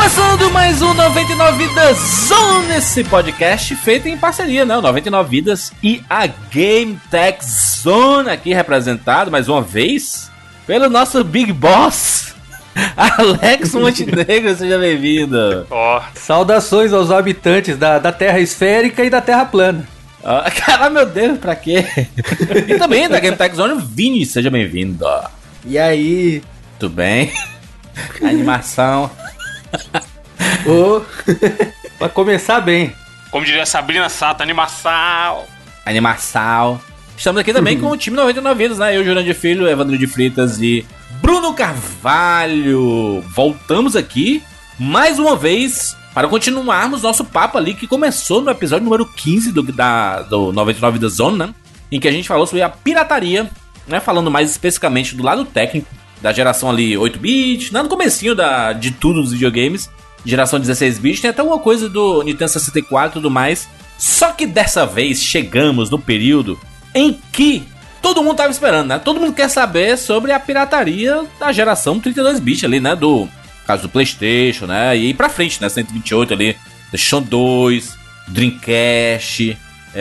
Começando mais um 99 Vidas Zone, esse podcast feito em parceria, né? O 99 Vidas e a Game Tech Zone, aqui representado mais uma vez pelo nosso Big Boss, Alex Montenegro. Seja bem-vindo. Saudações aos habitantes da Terra esférica e da Terra plana. Caralho, meu Deus, pra quê? E também da Game Tech Zone, Vini, seja bem-vindo. E aí? Tudo bem? Animação. Pra começar bem. Como diria Sabrina Sato, animação. Estamos aqui também com o time 99 Vidas, né? Eu, Jurandir Filho, Evandro de Freitas e Bruno Carvalho. Voltamos aqui mais uma vez para continuarmos nosso papo ali que começou no episódio número 15 do 99 Vidas Zone, né? Em que a gente falou sobre a pirataria, né? Falando mais especificamente do lado técnico da geração ali 8-bit, no comecinho de tudo dos videogames, geração 16-bit, tem até uma coisa do Nintendo 64 e tudo mais. Só que dessa vez chegamos no período em que todo mundo tava esperando, né? Todo mundo quer saber sobre a pirataria da geração 32-bit ali, né? Do caso do PlayStation, né? E pra frente, né? 128 ali, PlayStation 2, Dreamcast,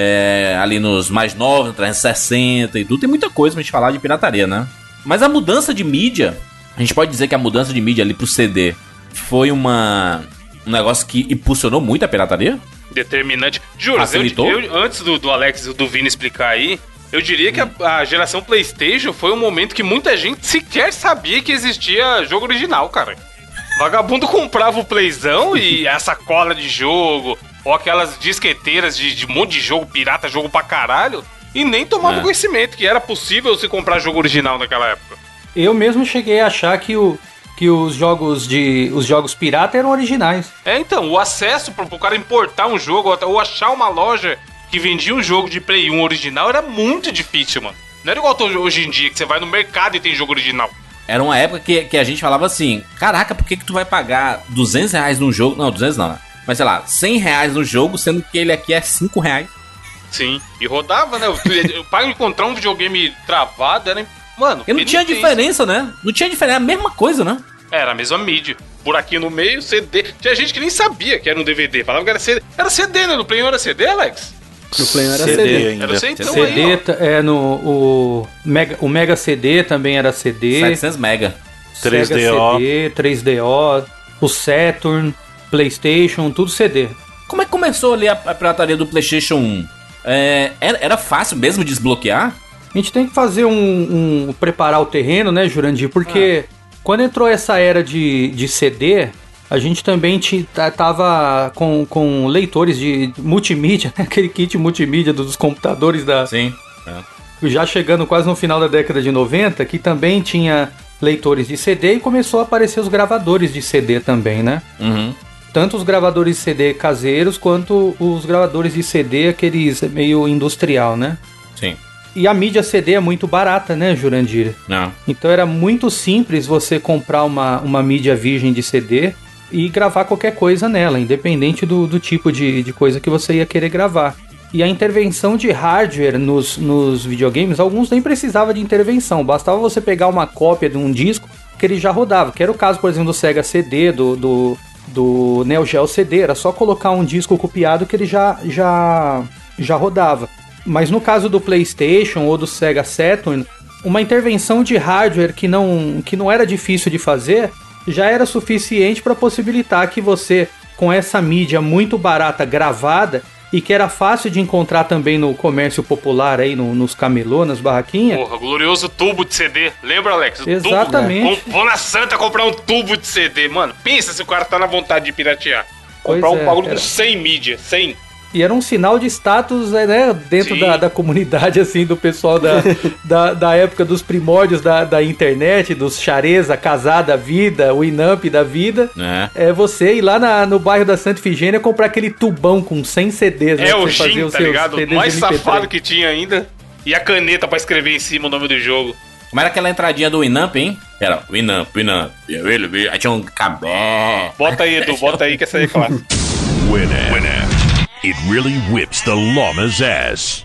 ali nos mais novos, no 360 e tudo. Tem muita coisa pra gente falar de pirataria, né? Mas a mudança de mídia, a gente pode dizer que a mudança de mídia ali pro CD foi um negócio que impulsionou muito a pirataria? Determinante. Juro, eu antes do Alex e do Vini explicar aí, eu diria que a geração PlayStation foi um momento que muita gente sequer sabia que existia jogo original, cara. Vagabundo comprava o Playzão e essa cola de jogo, ou aquelas disqueteiras de um monte de jogo pirata, jogo pra caralho, e nem tomava conhecimento que era possível se comprar jogo original naquela época. Eu mesmo cheguei a achar que os jogos pirata eram originais. Então, o acesso pro cara importar um jogo ou achar uma loja que vendia um jogo de Play 1 original era muito difícil, mano. Não era igual hoje em dia, que você vai no mercado e tem jogo original. Era uma época que a gente falava assim, caraca, por que tu vai pagar R$200 num jogo? Não, 200 não, né? Mas sei lá, R$100 no jogo, sendo que ele aqui é R$5. Sim, e rodava, né? Para encontrar um videogame travado era... Mano, e não tinha diferença, né? Não tinha diferença, era a mesma coisa, né? Era a mesma mídia. Buraquinho no meio, CD. Tinha gente que nem sabia que era um DVD. Falava que era CD. Era CD, né? No Play 1 era CD, Alex? No Play 1 era CD. Era CD, então CD aí, o Mega CD também era CD. 700 mega. 3DO. CD, 3DO, o Saturn, PlayStation, tudo CD. Como é que começou ali a pirataria do PlayStation 1? Era fácil mesmo desbloquear? A gente tem que fazer preparar o terreno, né, Jurandir? Porque quando entrou essa era de CD, a gente também tava com leitores de multimídia, né? Aquele kit multimídia dos computadores Sim. Já chegando quase no final da década de 90, que também tinha leitores de CD e começou a aparecer os gravadores de CD também, né? Uhum. Tanto os gravadores de CD caseiros, quanto os gravadores de CD, aqueles meio industrial, né? Sim. E a mídia CD é muito barata, né, Jurandir? Não. Então era muito simples você comprar uma mídia virgem de CD e gravar qualquer coisa nela, independente do tipo de coisa que você ia querer gravar. E a intervenção de hardware nos videogames, alguns nem precisavam de intervenção, bastava você pegar uma cópia de um disco que ele já rodava, que era o caso, por exemplo, do Sega CD, do Neo Geo CD, era só colocar um disco copiado que ele já rodava. Mas no caso do PlayStation ou do Sega Saturn, uma intervenção de hardware que não era difícil de fazer, já era suficiente para possibilitar que você, com essa mídia muito barata gravada, e que era fácil de encontrar também no comércio popular, aí nos camelô, nas barraquinhas. Porra, glorioso tubo de CD. Lembra, Alex? Exatamente. Tubo. Vou na Santa comprar um tubo de CD. Mano, pensa se o cara tá na vontade de piratear. Comprar um bagulho com 100 mídia, 100. E era um sinal de status, né, dentro da comunidade, assim, do pessoal da época dos primórdios da internet, dos Xareza, Casar da vida, o Inamp da vida. É você ir lá no bairro da Santa Ifigênia comprar aquele tubão com 100 CDs. Né, o Jim, tá ligado? O mais safado que tinha ainda. E a caneta pra escrever em cima o nome do jogo. Como era aquela entradinha do Winamp, hein? Era Winamp. Aí tinha um cabé. Bota aí, Edu, bota aí que essa aí é clássica. Winamp. It really whips the llama's ass.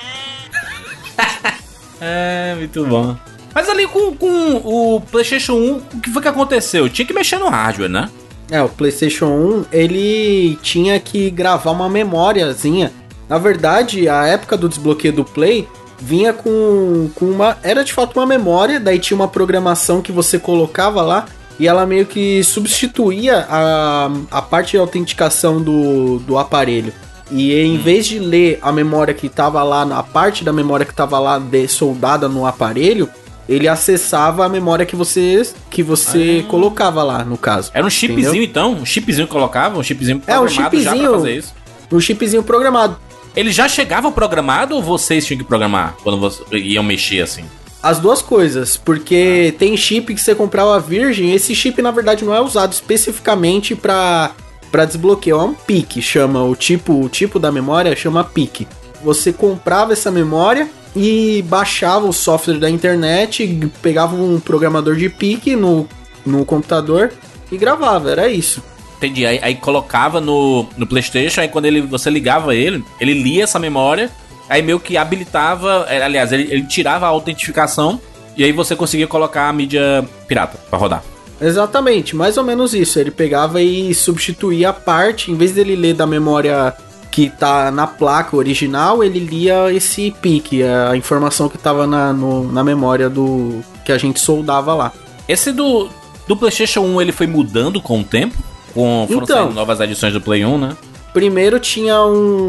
É, muito bom. Mas ali com o PlayStation 1, o que foi que aconteceu? Tinha que mexer no hardware, né? O PlayStation 1, ele tinha que gravar uma memóriazinha. Na verdade, a época do desbloqueio do Play vinha com uma... Era de fato uma memória, daí tinha uma programação que você colocava lá e ela meio que substituía a parte de autenticação do aparelho. E em vez de ler a memória que estava lá, a parte da memória que estava lá soldada no aparelho, ele acessava a memória que você colocava lá, no caso. Era um chipzinho, entendeu? Então? Um chipzinho que colocava? Um chipzinho programado já pra fazer isso? Um chipzinho programado. Ele já chegava programado ou vocês tinham que programar quando vocês iam mexer assim? As duas coisas, porque tem chip que você comprava virgem, esse chip na verdade não é usado especificamente pra desbloqueio, é um PIC, chama o tipo da memória, chama PIC. Você comprava essa memória e baixava o software da internet, pegava um programador de PIC no computador e gravava, era isso. Entendi, aí colocava no PlayStation, aí quando você ligava ele lia essa memória, aí meio que habilitava, aliás, ele tirava a autentificação e aí você conseguia colocar a mídia pirata pra rodar. Exatamente, mais ou menos isso. Ele pegava e substituía a parte, em vez dele ler da memória que tá na placa original, ele lia esse PIC, a informação que tava na memória do que a gente soldava lá. Esse do PlayStation 1, ele foi mudando com o tempo? Foram saindo novas edições do Play 1, né? Primeiro tinha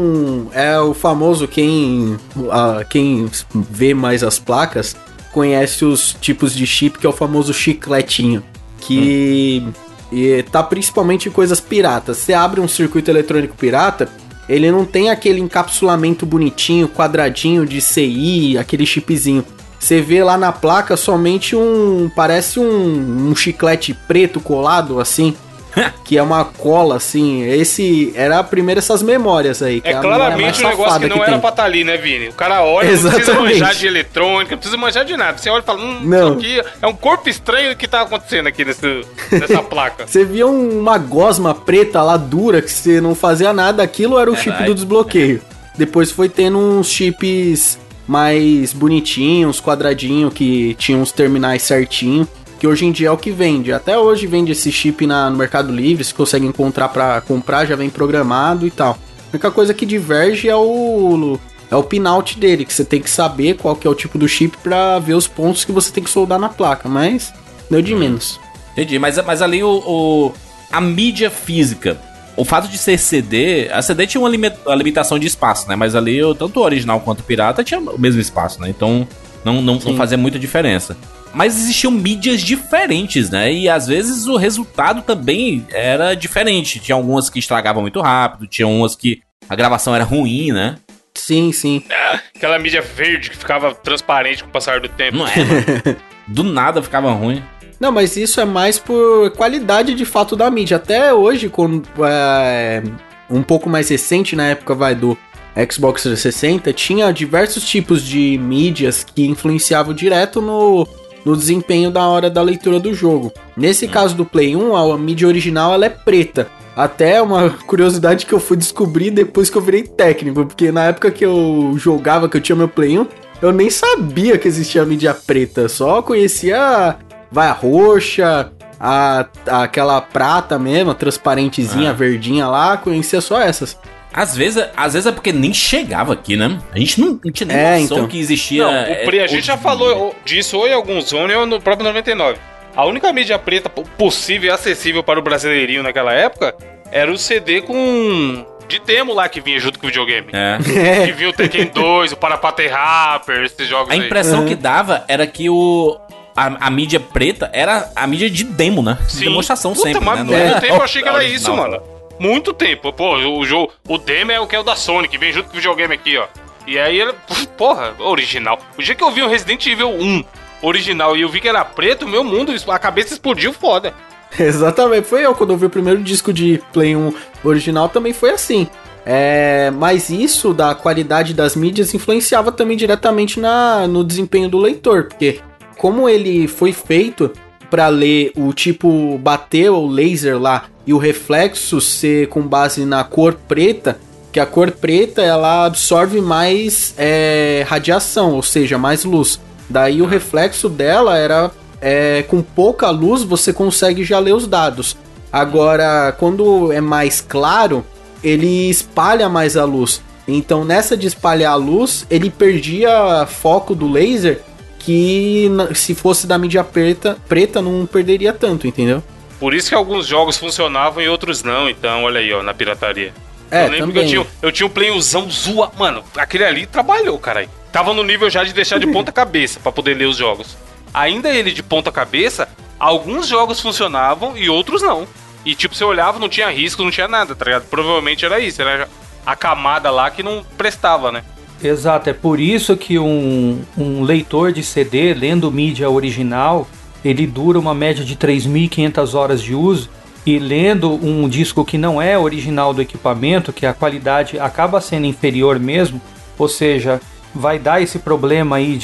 o famoso, quem vê mais as placas, conhece os tipos de chip, que é o famoso chicletinho. Que tá principalmente em coisas piratas. Você abre um circuito eletrônico pirata, ele não tem aquele encapsulamento bonitinho, quadradinho de CI, aquele chipzinho. Você vê lá na placa somente parece um chiclete preto colado, assim, que é uma cola, assim. Esse era a primeira essas memórias aí. Que é claramente um negócio que não era pra estar ali, né, Vini? O cara olha, não precisa manjar de eletrônica, não precisa manjar de nada. Você olha e fala, não. Isso aqui é um corpo estranho que tá acontecendo aqui nessa placa. Você via uma gosma preta lá, dura, que você não fazia nada, aquilo era o chip do desbloqueio. Depois foi tendo uns chips mais bonitinhos, quadradinhos, que tinham os terminais certinho, que hoje em dia é o que vende. Até hoje vende esse chip no Mercado Livre, você consegue encontrar pra comprar, já vem programado e tal. A única coisa que diverge é o pinout dele, que você tem que saber qual que é o tipo do chip pra ver os pontos que você tem que soldar na placa, mas deu de menos. Entendi, mas ali a mídia física, o fato de ser CD, a CD tinha uma limitação de espaço, né? Mas ali, tanto o original quanto o pirata tinha o mesmo espaço, né? Então não fazia muita diferença. Mas existiam mídias diferentes, né? E às vezes o resultado também era diferente. Tinha algumas que estragavam muito rápido, tinha umas que a gravação era ruim, né? Sim, sim. Aquela mídia verde que ficava transparente com o passar do tempo. Não é, mano. Do nada ficava ruim. Não, mas isso é mais por qualidade de fato da mídia. Até hoje, quando um pouco mais recente, na época do Xbox 360, tinha diversos tipos de mídias que influenciavam direto no desempenho da hora da leitura do jogo. Nesse caso do Play 1, a mídia original ela é preta. Até uma curiosidade que eu fui descobrir depois que eu virei técnico, porque na época que eu jogava, que eu tinha meu Play 1, eu nem sabia que existia mídia preta, só conhecia a roxa, aquela prata mesmo, a transparentezinha, verdinha lá, conhecia só essas. Às vezes é porque nem chegava aqui, né? A gente não tinha nem noção que existia... Não, a gente já falou disso ou em alguns zones ou no próprio 99. A única mídia preta possível e acessível para o brasileirinho naquela época era o CD de demo lá que vinha junto com o videogame. Que vinha o Tekken 2, o Parapata Rapper, esses jogos aí. A impressão que dava era que a mídia preta era a mídia de demo, né? Sim. Demonstração sempre, mas né? Muito tempo eu achei que era isso, mano. Muito tempo. Pô, o demo é o que é o da Sony, que vem junto com o videogame aqui, ó. E aí ele... Porra, original. O dia que eu vi o Resident Evil 1 original e eu vi que era preto, meu mundo, a cabeça explodiu foda. Exatamente. Foi eu, quando eu vi o primeiro disco de Play 1 original, também foi assim. Mas isso da qualidade das mídias influenciava também diretamente no desempenho do leitor, porque como ele foi feito para ler o tipo bater o laser lá e o reflexo ser com base na cor preta, que a cor preta ela absorve mais radiação, ou seja, mais luz. Daí o reflexo dela era com pouca luz você consegue já ler os dados. Agora, quando é mais claro, ele espalha mais a luz. Então, nessa de espalhar a luz, ele perdia foco do laser, que se fosse da mídia preta não perderia tanto, entendeu? Por isso que alguns jogos funcionavam e outros não, então, olha aí, ó, na pirataria. Eu lembro também. Que eu tinha um playuzão zoa. Mano, aquele ali trabalhou, caralho. Tava no nível já de deixar de ponta cabeça pra poder ler os jogos. Ainda ele de ponta cabeça, alguns jogos funcionavam e outros não. E tipo, você olhava, não tinha risco, não tinha nada, tá ligado? Provavelmente era isso, era a camada lá que não prestava, né? Exato, é por isso que um leitor de CD, lendo mídia original, ele dura uma média de 3.500 horas de uso. E lendo um disco que não é original do equipamento, que a qualidade acaba sendo inferior mesmo, ou seja, vai dar esse problema aí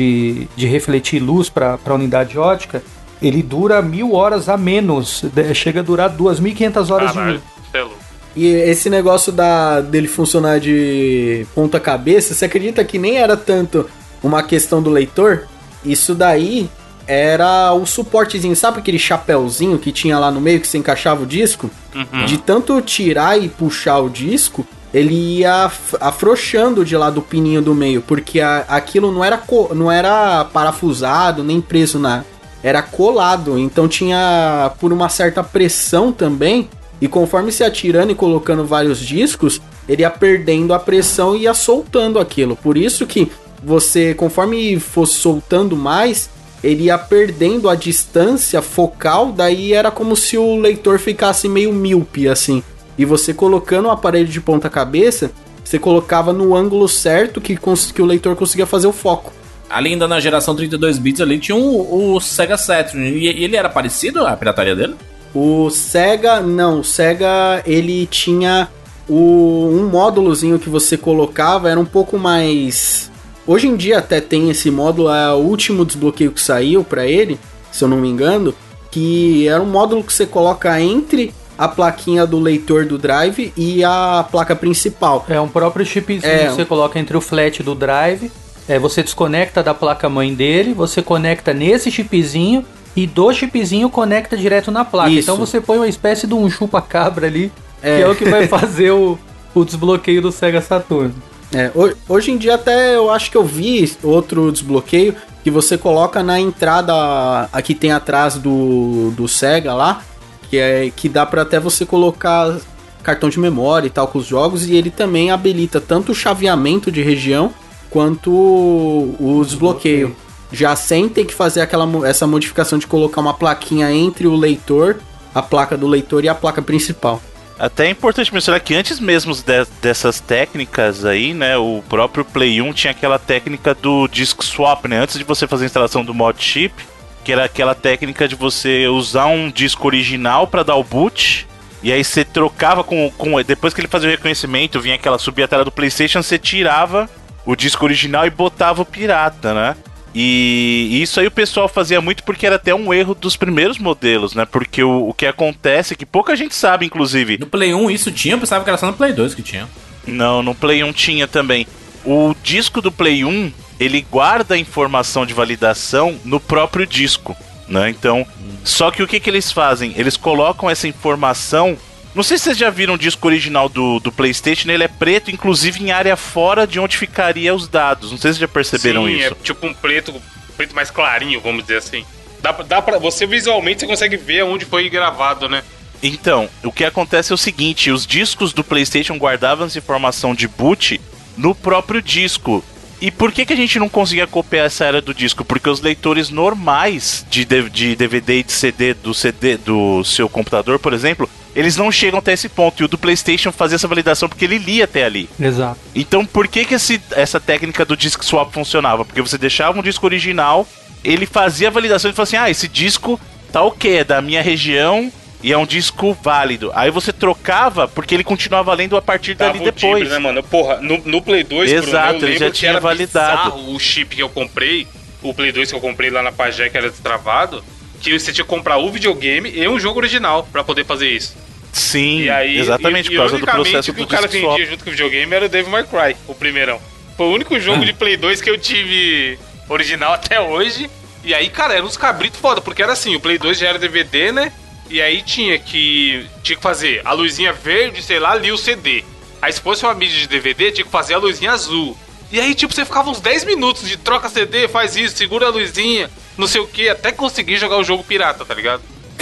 de refletir luz para a unidade ótica, ele dura 1.000 horas a menos, chega a durar 2.500 horas de uso. E esse negócio dele funcionar de ponta cabeça, você acredita que nem era tanto uma questão do leitor? Isso daí era o suportezinho, sabe aquele chapéuzinho que tinha lá no meio que você encaixava o disco? Uhum. De tanto tirar e puxar o disco, ele ia afrouxando de lá do pininho do meio, porque aquilo não era parafusado, nem preso era colado, então tinha por uma certa pressão também, e conforme se atirando e colocando vários discos, ele ia perdendo a pressão e ia soltando aquilo. Por isso que você, conforme fosse soltando mais, ele ia perdendo a distância focal, daí era como se o leitor ficasse meio míope, assim. E você colocando o aparelho de ponta cabeça, você colocava no ângulo certo que o leitor conseguia fazer o foco. Ali ainda na geração 32 bits ali tinha o Sega Saturn, e ele era parecido à pirataria dele? O Sega, não, o Sega ele tinha um módulozinho que você colocava, era um pouco mais... Hoje em dia até tem esse módulo, é o último desbloqueio que saiu pra ele, se eu não me engano, que era um módulo que você coloca entre a plaquinha do leitor do drive e a placa principal. É um próprio chipzinho que você coloca entre o flat do drive, você desconecta da placa-mãe dele, você conecta nesse chipzinho e do chipzinho conecta direto na placa. Isso. Então você põe uma espécie de um chupa-cabra ali, que é o que vai fazer o desbloqueio do Sega Saturn. Hoje em dia até eu acho que eu vi outro desbloqueio que você coloca na entrada aqui tem atrás do Sega lá, que dá pra até você colocar cartão de memória e tal com os jogos, e ele também habilita tanto o chaveamento de região quanto o desbloqueio. Já sem ter que fazer essa modificação de colocar uma plaquinha entre o leitor, a placa do leitor e a placa principal. Até é importante mencionar que antes mesmo dessas técnicas aí, né, o próprio Play 1 tinha aquela técnica do disk swap, né, antes de você fazer a instalação do mod chip, que era aquela técnica de você usar um disco original para dar o boot, e aí você trocava depois que ele fazia o reconhecimento, vinha subia a tela do PlayStation, você tirava o disco original e botava o pirata, né? E isso aí o pessoal fazia muito porque era até um erro dos primeiros modelos, né? Porque o que acontece é que pouca gente sabe, inclusive. No Play 1 isso tinha? Eu pensava que era só no Play 2 que tinha. Não, no Play 1 tinha também. O disco do Play 1, ele guarda a informação de validação no próprio disco, né? Então, só que o que eles fazem? Eles colocam essa informação... Não sei se vocês já viram o disco original do PlayStation, ele é preto, inclusive em área fora de onde ficaria os dados. Não sei se vocês já perceberam isso. Sim, é tipo um preto mais clarinho, vamos dizer assim. Dá pra, você visualmente você consegue ver onde foi gravado, né? Então, o que acontece é o seguinte, os discos do PlayStation guardavam essa informação de boot no próprio disco. E por que a gente não conseguia copiar essa era do disco? Porque os leitores normais de DVD e de CD do seu computador, por exemplo, eles não chegam até esse ponto. E o do PlayStation fazia essa validação porque ele lia até ali. Exato. Então por que essa técnica do disk swap funcionava? Porque você deixava um disco original, ele fazia a validação e falava assim, esse disco tá ok, é da minha região e é um disco válido. Aí você trocava porque ele continuava valendo a partir dali depois. Timbre, né, mano? Porra, no Play 2, exato, ele já tinha validado. O chip que eu comprei, o Play 2 que eu comprei lá na Pajé, que era destravado, que você tinha que comprar o videogame e um jogo original pra poder fazer isso. Sim, e aí, exatamente, por causa do processo do o cara disc swap. vendia junto com o videogame era o Devil May Cry, o primeirão. Foi o único jogo de Play 2 que eu tive original até hoje. E aí, cara, eram uns cabritos foda, porque era assim, o Play 2 já era DVD, né? e aí tinha que fazer a luzinha verde, sei lá, ali o CD. Aí se fosse uma mídia de DVD, tinha que fazer a luzinha azul. E aí, tipo, você ficava uns 10 minutos de troca CD, faz isso, segura a luzinha, não sei o que, até conseguir jogar o jogo pirata, tá ligado?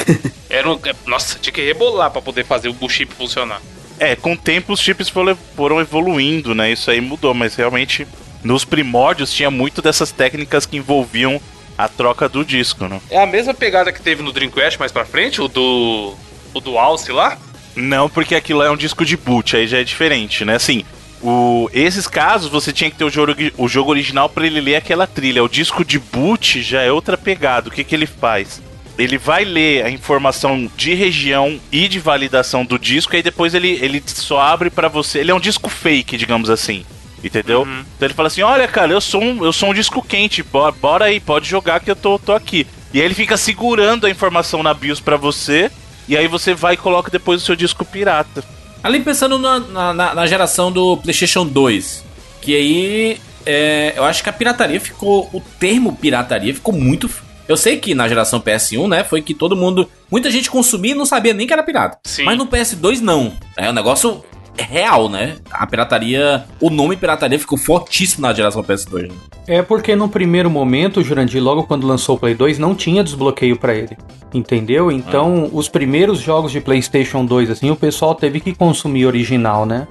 Nossa, tinha que rebolar pra poder fazer o chip funcionar. Com o tempo os chips foram evoluindo, né? Isso aí mudou, mas realmente nos primórdios tinha muito dessas técnicas que envolviam a troca do disco, né? É a mesma pegada que teve no Dreamcast mais pra frente, o do Alce lá? Não, porque aquilo é um disco de boot, aí já é diferente, né? Assim, esses casos você tinha que ter o jogo original pra ele ler aquela trilha. O disco de boot já é outra pegada. O que ele faz? Ele vai ler a informação de região e de validação do disco, e aí depois ele só abre pra você. Ele é um disco fake, digamos assim. Entendeu? Uhum. Então ele fala assim, olha, cara, eu sou um disco quente, bora aí, pode jogar que eu tô aqui. E aí ele fica segurando a informação na BIOS pra você, e aí você vai e coloca depois o seu disco pirata. Ali pensando na geração do PlayStation 2, que aí eu acho que a pirataria o termo pirataria ficou muito... Eu sei que na geração PS1, né, foi que muita gente consumia e não sabia nem que era pirata. Sim. Mas no PS2 não, é um negócio real, né? A pirataria, o nome pirataria ficou fortíssimo na geração PS2. Né? É porque no primeiro momento, Jurandir, logo quando lançou o Play 2, não tinha desbloqueio pra ele, entendeu? Então, os primeiros jogos de PlayStation 2, assim, o pessoal teve que consumir original, né?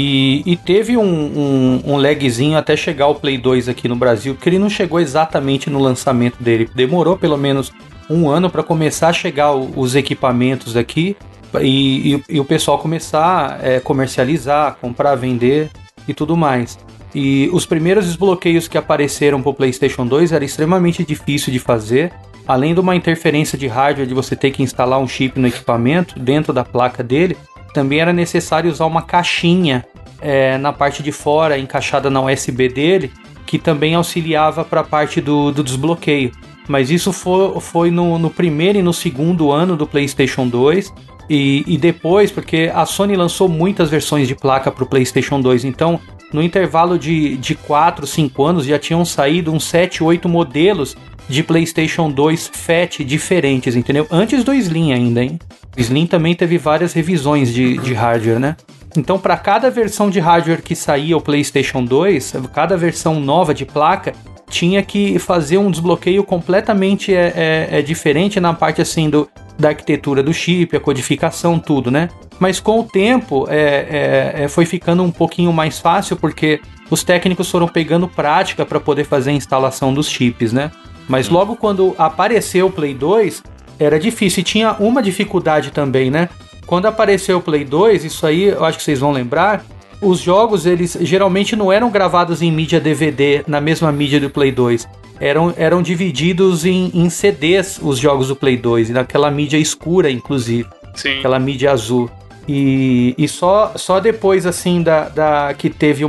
E teve um lagzinho até chegar o Play 2 aqui no Brasil, porque ele não chegou exatamente no lançamento dele. Demorou pelo menos um ano para começar a chegar os equipamentos aqui e o pessoal começar a comercializar, comprar, vender e tudo mais. E os primeiros desbloqueios que apareceram pro PlayStation 2 era extremamente difícil de fazer. Além de uma interferência de hardware, de você ter que instalar um chip no equipamento dentro da placa dele, também era necessário usar uma caixinha na parte de fora, encaixada na USB dele, que também auxiliava para a parte do desbloqueio. Mas isso foi no primeiro e no segundo ano do PlayStation 2, e depois, porque a Sony lançou muitas versões de placa para o PlayStation 2, então no intervalo de 4, 5 anos já tinham saído uns 7, 8 modelos de PlayStation 2 FAT diferentes, entendeu? Antes do Slim ainda, hein? O Slim também teve várias revisões de hardware, né? Então, para cada versão de hardware que saía o PlayStation 2, cada versão nova de placa, tinha que fazer um desbloqueio completamente diferente na parte, assim, da arquitetura do chip, a codificação, tudo, né? Mas com o tempo, foi ficando um pouquinho mais fácil, porque os técnicos foram pegando prática para poder fazer a instalação dos chips, né? Mas logo quando apareceu o Play 2, era difícil. E tinha uma dificuldade também, né? Quando apareceu o Play 2, isso aí eu acho que vocês vão lembrar, os jogos, eles geralmente não eram gravados em mídia DVD, na mesma mídia do Play 2. Eram divididos em CDs, os jogos do Play 2, e naquela mídia escura, inclusive. Sim. Aquela mídia azul. E só depois, assim, que teve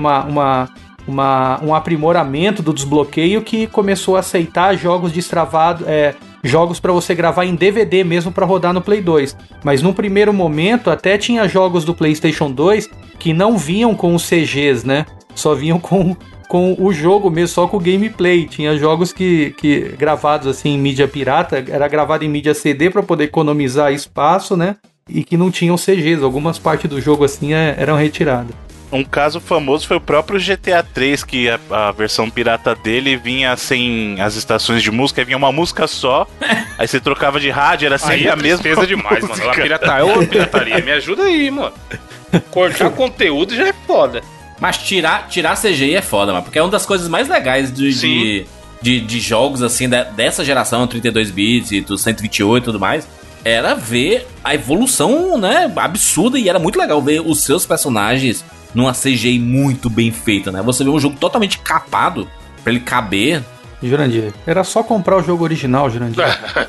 um aprimoramento do desbloqueio, que começou a aceitar jogos destravados, jogos para você gravar em DVD mesmo para rodar no Play 2. Mas no primeiro momento até tinha jogos do PlayStation 2 que não vinham com os CGs, né? Só vinham com o jogo mesmo, só com o gameplay. Tinha jogos que gravados assim em mídia pirata, era gravado em mídia CD para poder economizar espaço, né? E que não tinham CGs. Algumas partes do jogo assim eram retiradas. Um caso famoso foi o próprio GTA 3, que a versão pirata dele vinha sem as estações de música, aí vinha uma música só, aí você trocava de rádio, era sempre a mesma coisa demais, mano. A pirataria, me ajuda aí, mano. Cortar conteúdo já é foda. Mas tirar CGI é foda, mano, porque é uma das coisas mais legais de jogos, assim, dessa geração, 32 bits e 128 e tudo mais, era ver a evolução, né, absurda, e era muito legal ver os seus personagens numa CGI muito bem feita, né? Você vê um jogo totalmente capado pra ele caber. Jurandir, era só comprar o jogo original, Jurandir.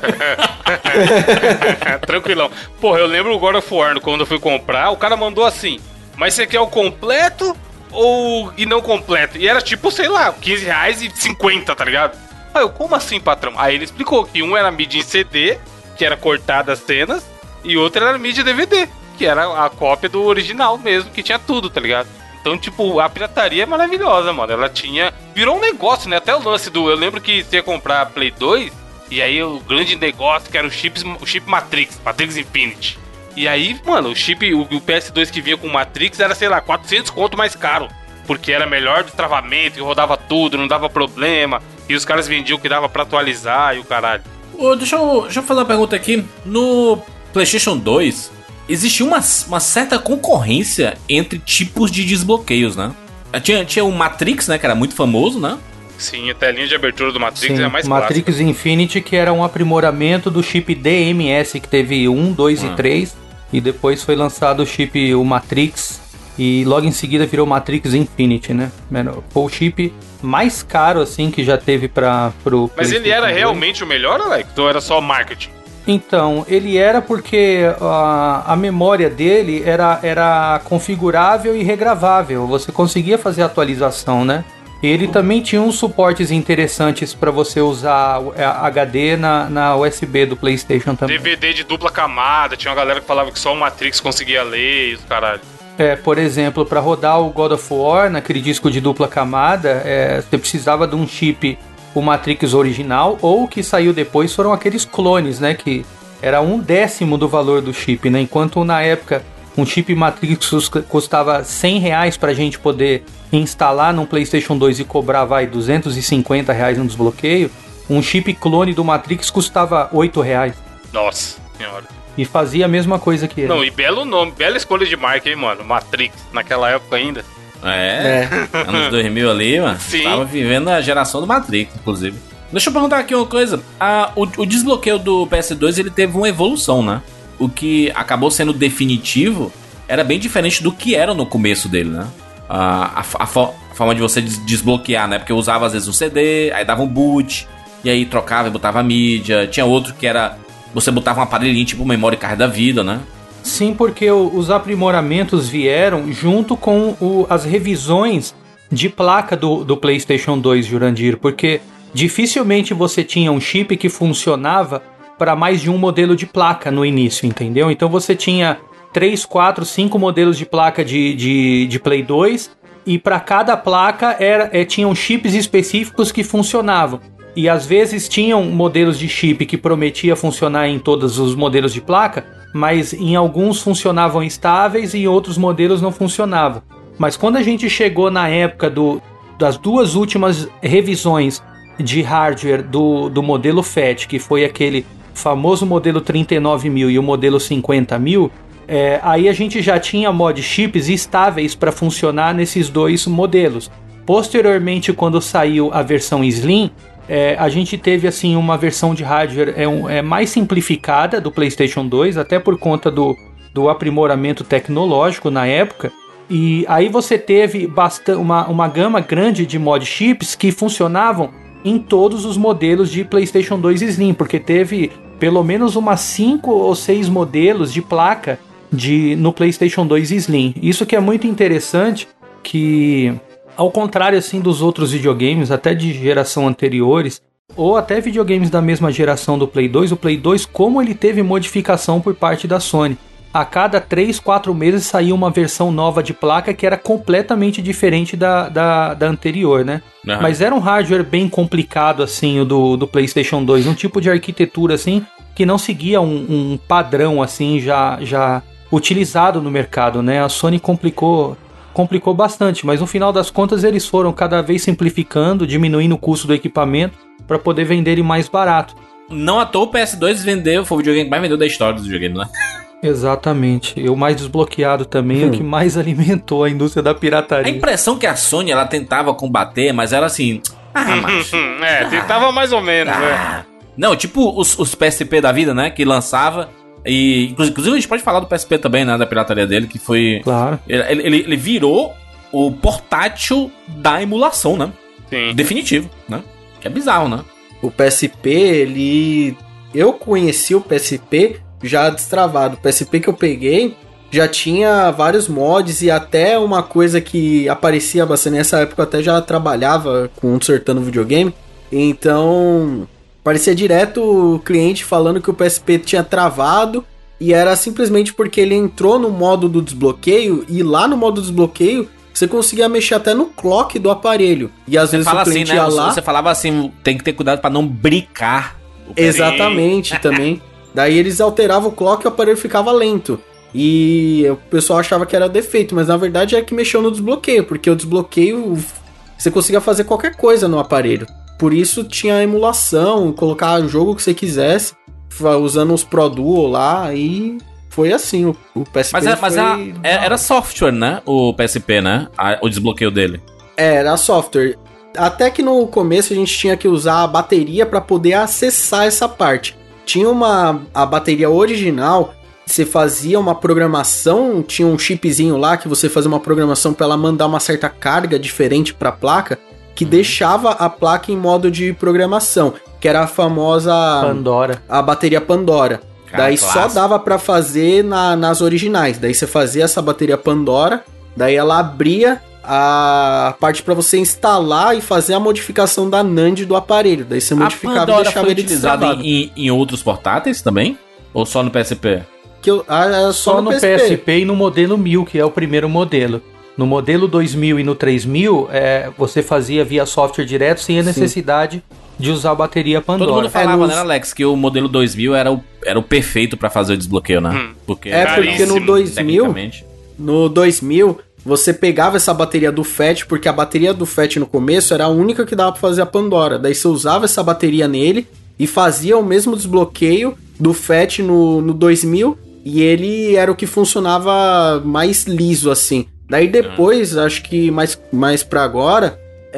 Tranquilão. Porra, eu lembro o God of War, quando eu fui comprar, o cara mandou assim, mas você quer o completo e não completo? E era tipo, sei lá, R$15,50, tá ligado? Aí eu, como assim, patrão? Aí ele explicou que um era mídia em CD, que era cortada as cenas, e outro era mídia DVD, que era a cópia do original mesmo, que tinha tudo, tá ligado? Então, tipo, a pirataria é maravilhosa, mano. Ela virou um negócio, né? Até o lance eu lembro que você ia comprar Play 2, E aí o grande negócio que era o chip Matrix Infinity. E aí, mano, o PS2 que vinha com Matrix era, sei lá, 400 conto mais caro. Porque era melhor do travamento, que rodava tudo, não dava problema. E os caras vendiam que dava pra atualizar e o caralho. Deixa eu fazer uma pergunta aqui. No PlayStation 2, existia uma certa concorrência entre tipos de desbloqueios, né? Tinha o Matrix, né, que era muito famoso, né? Sim, a telinha de abertura do Matrix é mais Matrix clássica. Infinity, que era um aprimoramento do chip DMS, que teve 1, 2 e 3. E depois foi lançado o Matrix. E logo em seguida virou Matrix Infinity, né? Foi o chip mais caro, assim, que já teve pro Mas ele era 2. Realmente o melhor, Alex? Ou era só marketing? Então, ele era porque a memória dele era configurável e regravável. Você conseguia fazer atualização, né? Ele também tinha uns suportes interessantes para você usar HD na USB do PlayStation também. DVD de dupla camada, tinha uma galera que falava que só o Matrix conseguia ler e os caralho. Por exemplo, para rodar o God of War naquele disco de dupla camada, você precisava de um chip, o Matrix original, ou o que saiu depois foram aqueles clones, né? Que era 1/10 do valor do chip, né? Enquanto na época um chip Matrix custava R$100 pra gente poder instalar num PlayStation 2 e cobrar, R$250 no desbloqueio, um chip clone do Matrix custava R$8. Nossa senhora. E fazia a mesma coisa que ele. Não, e belo nome, bela escolha de marca, hein, mano? Matrix, naquela época ainda. Anos 2000 ali, mano. Sim. Tava vivendo a geração do Matrix, inclusive. Deixa eu perguntar aqui uma coisa. O desbloqueio do PS2, ele teve uma evolução, né? O que acabou sendo definitivo era bem diferente do que era no começo dele, né? A forma de você desbloquear, né? Porque eu usava às vezes um CD, aí dava um boot, e aí trocava e botava a mídia. Tinha outro que era... Você botava um aparelhinho tipo memory card da vida, né? Sim, porque os aprimoramentos vieram junto com as revisões de placa do PlayStation 2, Jurandir, porque dificilmente você tinha um chip que funcionava para mais de um modelo de placa no início, entendeu? Então você tinha 3, 4, 5 modelos de placa de Play 2 e para cada placa tinham chips específicos que funcionavam. E às vezes tinham modelos de chip que prometia funcionar em todos os modelos de placa, mas em alguns funcionavam estáveis e em outros modelos não funcionavam. Mas quando a gente chegou na época das duas últimas revisões de hardware do modelo FAT, que foi aquele famoso modelo 39.000 e o modelo 50.000, aí a gente já tinha mod chips estáveis para funcionar nesses dois modelos. Posteriormente, quando saiu a versão Slim, a gente teve assim uma versão de hardware mais simplificada do PlayStation 2, até por conta do aprimoramento tecnológico na época. E aí você teve uma gama grande de mod chips que funcionavam em todos os modelos de PlayStation 2 Slim, porque teve pelo menos umas 5 ou 6 modelos de placa no PlayStation 2 Slim. Isso que é muito interessante, que ao contrário assim dos outros videogames, até de geração anteriores, ou até videogames da mesma geração do Play 2, o Play 2, como ele teve modificação por parte da Sony. A cada 3, 4 meses saía uma versão nova de placa que era completamente diferente da anterior, né? Uhum. Mas era um hardware bem complicado, assim, o do PlayStation 2. Um tipo de arquitetura, assim, que não seguia um padrão, assim, já utilizado no mercado, né? A Sony complicou bastante, mas no final das contas eles foram cada vez simplificando, diminuindo o custo do equipamento para poder vender ele mais barato. Não à toa o PS2 foi o videogame que mais vendeu da história dos videogames, né? Exatamente. E o mais desbloqueado também, o que mais alimentou a indústria da pirataria. A impressão que a Sony, ela tentava combater, mas era assim... macho. Tentava mais ou menos, né? Não, tipo os PSP da vida, né? Que lançava... E inclusive a gente pode falar do PSP também, né? Da pirataria dele, que foi... Claro. Ele virou o portátil da emulação, né? Sim. Definitivo, né? Que é bizarro, né? O PSP, eu conheci o PSP já destravado. O PSP que eu peguei já tinha vários mods e até uma coisa que aparecia bastante nessa época. Eu até já trabalhava consertando videogame. Então, parecia direto o cliente falando que o PSP tinha travado. E era simplesmente porque ele entrou no modo do desbloqueio. E lá no modo do desbloqueio você conseguia mexer até no clock do aparelho. E às vezes o cliente ia lá... Você falava assim, tem que ter cuidado para não bricar Exatamente, também. Daí eles alteravam o clock e o aparelho ficava lento. E o pessoal achava que era defeito, mas na verdade é que mexeu no desbloqueio, porque o desbloqueio você conseguia fazer qualquer coisa no aparelho. Por isso tinha emulação, colocar o jogo que você quisesse, usando os Pro Duo lá, e foi assim, o PSP era software, né? O PSP, né? O desbloqueio dele. Era software. Até que no começo a gente tinha que usar a bateria para poder acessar essa parte. Tinha a bateria original, você fazia uma programação, tinha um chipzinho lá que você fazia uma programação para ela mandar uma certa carga diferente para a placa, que deixava a placa em modo de programação, que era a famosa Pandora. A bateria Pandora. Cara, daí clássico. só dava para fazer nas originais. Daí você fazia essa bateria Pandora, daí ela abria a parte para você instalar e fazer a modificação da NAND do aparelho. Daí você modificava e deixava ele destravado. Em outros portáteis também? Ou só no PSP? Só no PSP e no modelo 1000, que é o primeiro modelo. No modelo 2000 e no 3000, você fazia via software direto sem a necessidade de usar a bateria Pandora. Todo mundo falava, né, Alex, que o modelo 2000 era o perfeito pra fazer o desbloqueio, né? Porque no 2000, você pegava essa bateria do FAT, porque a bateria do FAT no começo era a única que dava pra fazer a Pandora. Daí você usava essa bateria nele e fazia o mesmo desbloqueio do FAT no 2000, e ele era o que funcionava mais liso, assim. Daí depois, acho que mais pra agora,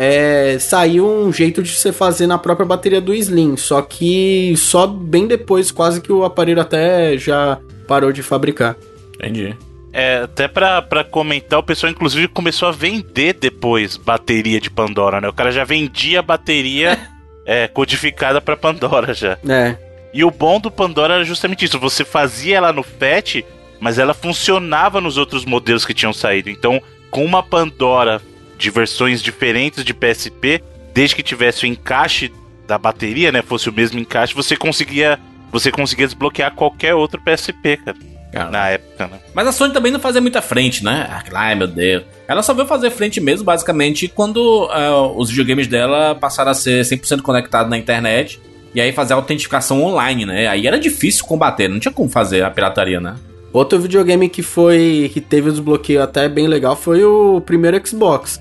saiu um jeito de você fazer na própria bateria do Slim, só que só bem depois, quase que o aparelho até já parou de fabricar. Entendi. Até pra comentar, o pessoal inclusive começou a vender depois bateria de Pandora, né? O cara já vendia bateria codificada pra Pandora já. E o bom do Pandora era justamente isso, você fazia ela no FAT, mas ela funcionava nos outros modelos que tinham saído. Então, com uma Pandora de versões diferentes de PSP, desde que tivesse o encaixe da bateria, né, fosse o mesmo encaixe, você conseguia desbloquear qualquer outro PSP, cara. Na época, né? Mas a Sony também não fazia muita frente, né? Ai, meu Deus. Ela só veio fazer frente mesmo, basicamente, quando os videogames dela passaram a ser 100% conectados na internet, e aí fazer a autenticação online, né? Aí era difícil combater, não tinha como fazer a pirataria, né? Outro videogame que teve o desbloqueio até bem legal foi o primeiro Xbox.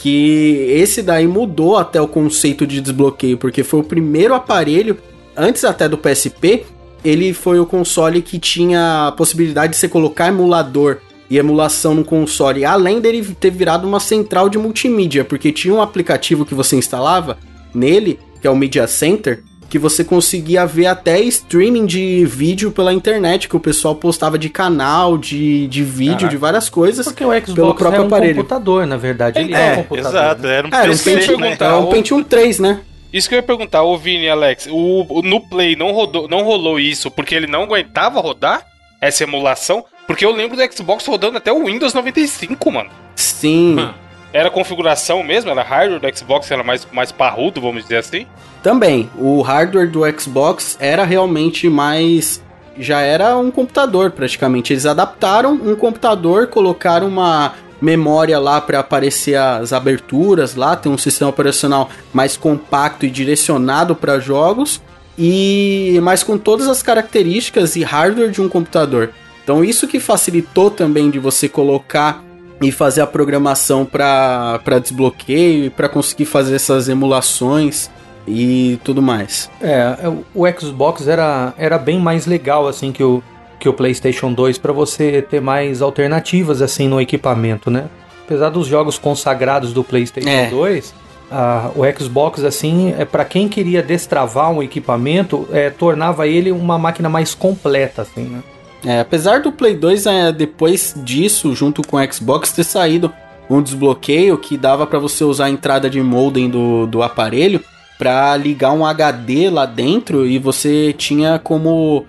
Que esse daí mudou até o conceito de desbloqueio, porque foi o primeiro aparelho, antes até do PSP, ele foi o console que tinha a possibilidade de você colocar emulador e emulação no console, além dele ter virado uma central de multimídia, porque tinha um aplicativo que você instalava nele, que é o Media Center, que você conseguia ver até streaming de vídeo pela internet, que o pessoal postava de canal, de vídeo, Caraca. De várias coisas. Porque o Xbox pelo próprio aparelho. computador, na verdade. Ele é um computador. Exato, né? era um PC, um Pentium 3, né? Isso que eu ia perguntar, ô Vini e Alex, no Play não rolou isso porque ele não aguentava rodar essa emulação? Porque eu lembro do Xbox rodando até o Windows 95, mano. Sim. Era configuração mesmo? Era hardware do Xbox? Era mais parrudo, vamos dizer assim? Também, o hardware do Xbox era realmente mais... Já era um computador, praticamente. Eles adaptaram um computador, colocaram uma memória lá para aparecer as aberturas lá, tem um sistema operacional mais compacto e direcionado para jogos, mas com todas as características e hardware de um computador. Então isso que facilitou também de você colocar e fazer a programação para desbloqueio e para conseguir fazer essas emulações e tudo mais. O Xbox era bem mais legal assim que o PlayStation 2 para você ter mais alternativas assim no equipamento, né? Apesar dos jogos consagrados do PlayStation 2, o Xbox assim, para quem queria destravar um equipamento, tornava ele uma máquina mais completa assim, né? Apesar do Play 2, depois disso, junto com o Xbox, ter saído um desbloqueio que dava para você usar a entrada de modem do aparelho para ligar um HD lá dentro, e você tinha como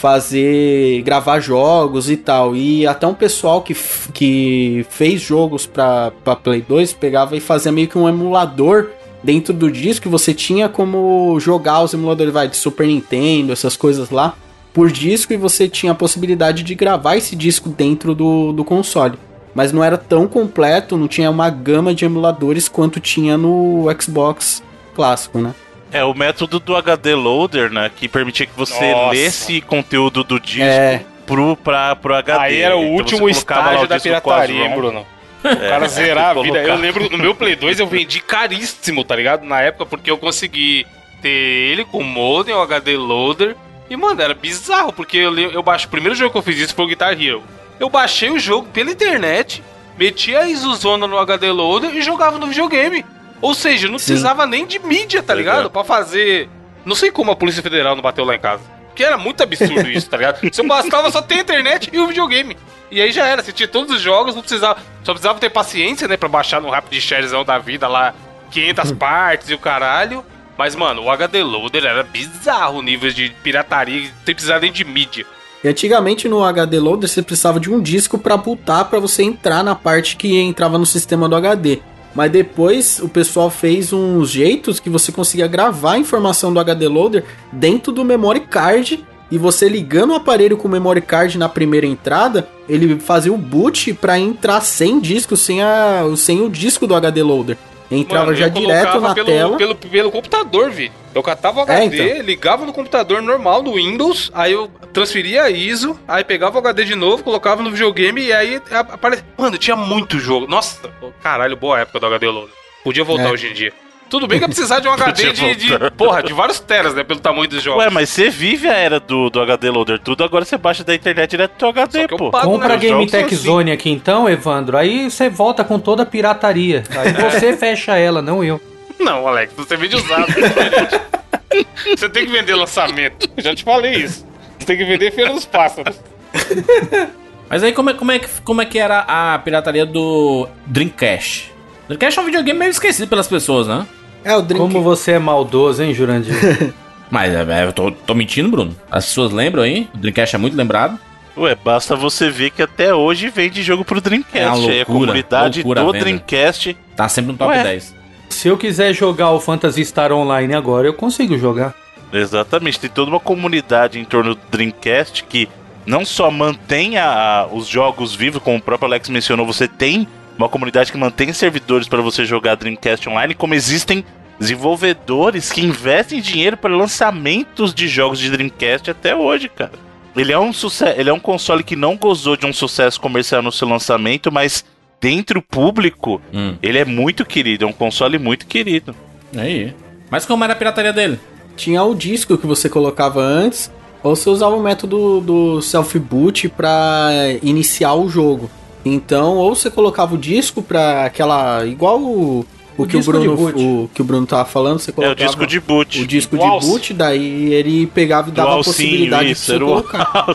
gravar jogos e tal. E até um pessoal que fez jogos para Play 2 pegava e fazia meio que um emulador dentro do disco, que você tinha como jogar os emuladores de Super Nintendo, essas coisas lá, por disco, e você tinha a possibilidade de gravar esse disco dentro do console. Mas não era tão completo, não tinha uma gama de emuladores quanto tinha no Xbox clássico, né? É, o método do HD Loader, né, que permitia que você lesse conteúdo do disco pro HD. Aí era o então último estágio da pirataria, hein, Bruno? O cara zerar a vida. Eu lembro, no meu Play 2 eu vendi caríssimo, tá ligado? Na época, porque eu consegui ter ele com o modem, o HD Loader. E, mano, era bizarro, porque eu baixei. O primeiro jogo que eu fiz isso foi o Guitar Hero. Eu baixei o jogo pela internet, metia a ISOzona no HD Loader e jogava no videogame. Ou seja, não precisava nem de mídia, tá ligado? Pra fazer... Não sei como a Polícia Federal não bateu lá em casa. Porque era muito absurdo isso, tá ligado? Você bastava só ter a internet e o videogame. E aí já era, você tinha todos os jogos, não precisava... Só precisava ter paciência, né, pra baixar no Rapid Sharezão da vida lá, 500 partes e o caralho. Mas, mano, o HD Loader era bizarro o nível de pirataria, sem precisar nem de mídia. E antigamente no HD Loader você precisava de um disco pra botar pra você entrar na parte que entrava no sistema do HD. Mas depois o pessoal fez uns jeitos que você conseguia gravar a informação do HD Loader dentro do memory card. E você ligando o aparelho com o memory card na primeira entrada, ele fazia o boot pra entrar sem disco, sem o disco do HD Loader. Entrava, mano, já direto na tela. Pelo computador, vi. Eu catava o HD, ligava no computador normal, no Windows, aí eu transferia a ISO, aí pegava o HD de novo, colocava no videogame e aí aparecia. Mano, tinha muito jogo. Nossa, caralho, boa época do HD Loader. Podia voltar hoje em dia. Tudo bem que ia precisar de um HD de vários teras, né? Pelo tamanho dos jogos. Ué, mas você vive a era do HD Loader tudo, agora você baixa da internet direto do HD, pô. Compra a Game Tech Zone aqui então, Evandro, aí você volta com toda a pirataria. Aí você fecha ela, não eu. Não, Alex, você vende usado. Você tem que vender lançamento. Eu já te falei isso. Você tem que vender Feira dos Pássaros. Mas aí como é que era a pirataria do Dreamcast? Dreamcast é um videogame meio esquecido pelas pessoas, né? É, o Dreamcast. Como você é maldoso, hein, Jurandir? Mas eu tô mentindo, Bruno. As pessoas lembram aí? O Dreamcast é muito lembrado. Ué, basta você ver que até hoje vende jogo pro Dreamcast. É uma loucura, a comunidade do Dreamcast tá sempre no top 10. Se eu quiser jogar o Phantasy Star Online agora, eu consigo jogar. Exatamente, tem toda uma comunidade em torno do Dreamcast que não só mantém os jogos vivos, como o próprio Alex mencionou, você tem uma comunidade que mantém servidores para você jogar Dreamcast Online, como existem desenvolvedores que investem dinheiro para lançamentos de jogos de Dreamcast até hoje, cara. Ele é um console que não gozou de um sucesso comercial no seu lançamento, mas dentro do público, ele é muito querido, é um console muito querido. Aí. Mas como era a pirataria dele? Tinha o disco que você colocava antes, ou você usava o método do self-boot pra iniciar o jogo. Então, ou você colocava o disco pra aquela... Igual o que o Bruno tava falando, você colocava... É o disco de boot. O disco de boot, daí ele pegava e dava a possibilidade de você colocar.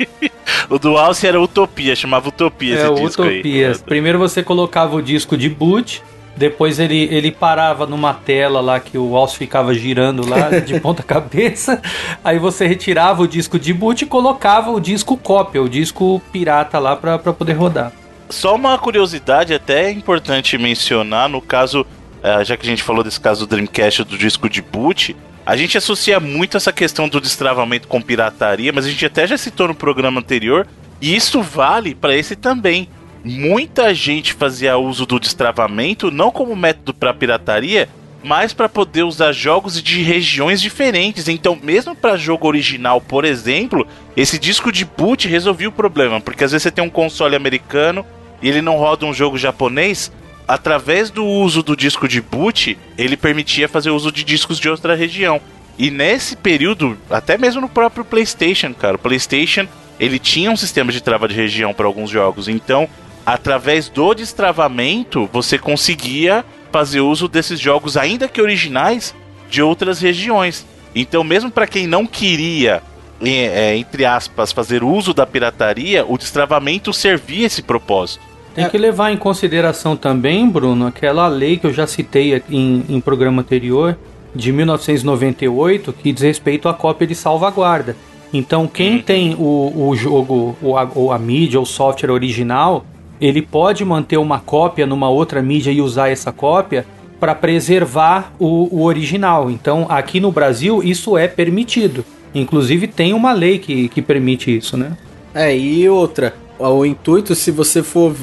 O do Alce era Utopia, chamava Utopia esse disco Utopia. Aí. Primeiro você colocava o disco de boot, depois ele parava numa tela lá que o Alce ficava girando lá de ponta cabeça, aí você retirava o disco de boot e colocava o disco cópia, o disco pirata lá pra poder rodar. Só uma curiosidade até importante mencionar, no caso, já que a gente falou desse caso do Dreamcast do disco de boot, a gente associa muito essa questão do destravamento com pirataria, mas a gente até já citou no programa anterior, e isso vale para esse também. Muita gente fazia uso do destravamento não como método para pirataria, mas para poder usar jogos de regiões diferentes. Então, mesmo para jogo original, por exemplo, esse disco de boot resolvia o problema, porque às vezes você tem um console americano e ele não roda um jogo japonês. Através do uso do disco de boot, ele permitia fazer uso de discos de outra região. E nesse período, até mesmo no próprio PlayStation, cara, o PlayStation, ele tinha um sistema de trava de região para alguns jogos. Então, através do destravamento, você conseguia fazer uso desses jogos, ainda que originais, de outras regiões. Então, mesmo para quem não queria, entre aspas, fazer uso da pirataria, o destravamento servia esse propósito. Tem que levar em consideração também, Bruno, aquela lei que eu já citei em programa anterior, de 1998, que diz respeito à cópia de salvaguarda. Então, quem tem o jogo, ou a mídia, ou o software original, ele pode manter uma cópia numa outra mídia e usar essa cópia para preservar o original. Então, aqui no Brasil, isso é permitido. Inclusive, tem uma lei que permite isso, né? E outra, o intuito, se você for ver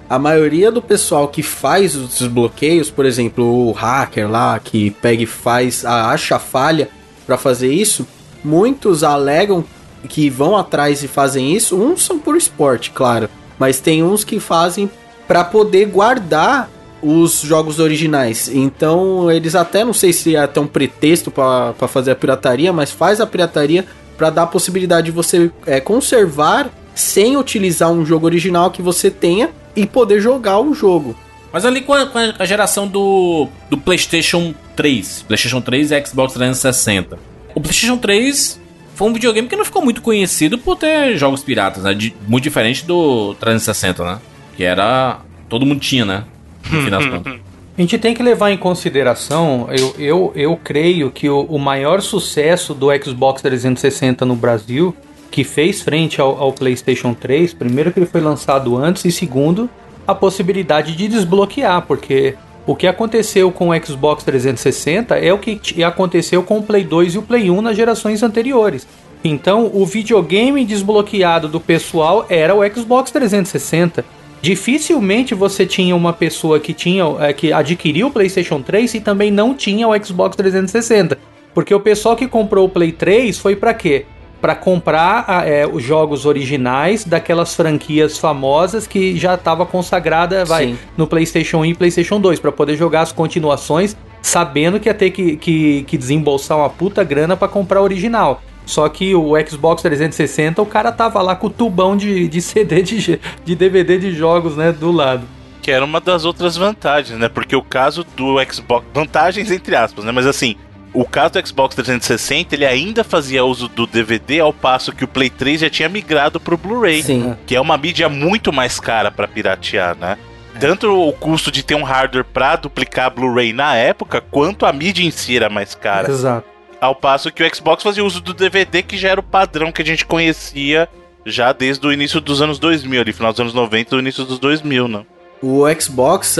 a maioria do pessoal que faz os desbloqueios, por exemplo, o hacker lá que pega e acha a falha para fazer isso, muitos alegam que vão atrás e fazem isso. Uns são por esporte, claro, mas tem uns que fazem para poder guardar os jogos originais. Então eles até, não sei se é até um pretexto para fazer a pirataria, mas faz a pirataria para dar a possibilidade de você conservar sem utilizar um jogo original que você tenha e poder jogar o jogo. Mas ali com a geração do PlayStation 3 e Xbox 360, o PlayStation 3 foi um videogame que não ficou muito conhecido por ter jogos piratas, né? Muito diferente do 360, né? Que era... todo mundo tinha, né? No fim das contas. A gente tem que levar em consideração, eu creio que o maior sucesso do Xbox 360 no Brasil, que fez frente ao PlayStation 3, primeiro que ele foi lançado antes, e segundo, a possibilidade de desbloquear, porque o que aconteceu com o Xbox 360 é o que aconteceu com o Play 2 e o Play 1 nas gerações anteriores. Então, o videogame desbloqueado do pessoal era o Xbox 360. Dificilmente você tinha uma pessoa que adquiriu o PlayStation 3 e também não tinha o Xbox 360. Porque o pessoal que comprou o Play 3 foi pra quê? Pra comprar os jogos originais daquelas franquias famosas que já estava consagrada no PlayStation 1 e PlayStation 2, pra poder jogar as continuações, sabendo que ia ter que desembolsar uma puta grana pra comprar o original. Só que o Xbox 360, o cara tava lá com o tubão de CD, de DVD de jogos, né, do lado. Que era uma das outras vantagens, né? Porque o caso do Xbox... vantagens entre aspas, né? Mas assim, o caso do Xbox 360, ele ainda fazia uso do DVD, ao passo que o Play 3 já tinha migrado pro Blu-ray. Sim. Que é uma mídia muito mais cara pra piratear, né? Tanto o custo de ter um hardware pra duplicar Blu-ray na época, quanto a mídia em si era mais cara. Exato. Ao passo que o Xbox fazia uso do DVD, que já era o padrão que a gente conhecia já desde o início dos anos 2000, ali, final dos anos 90 e início dos 2000, né? O Xbox,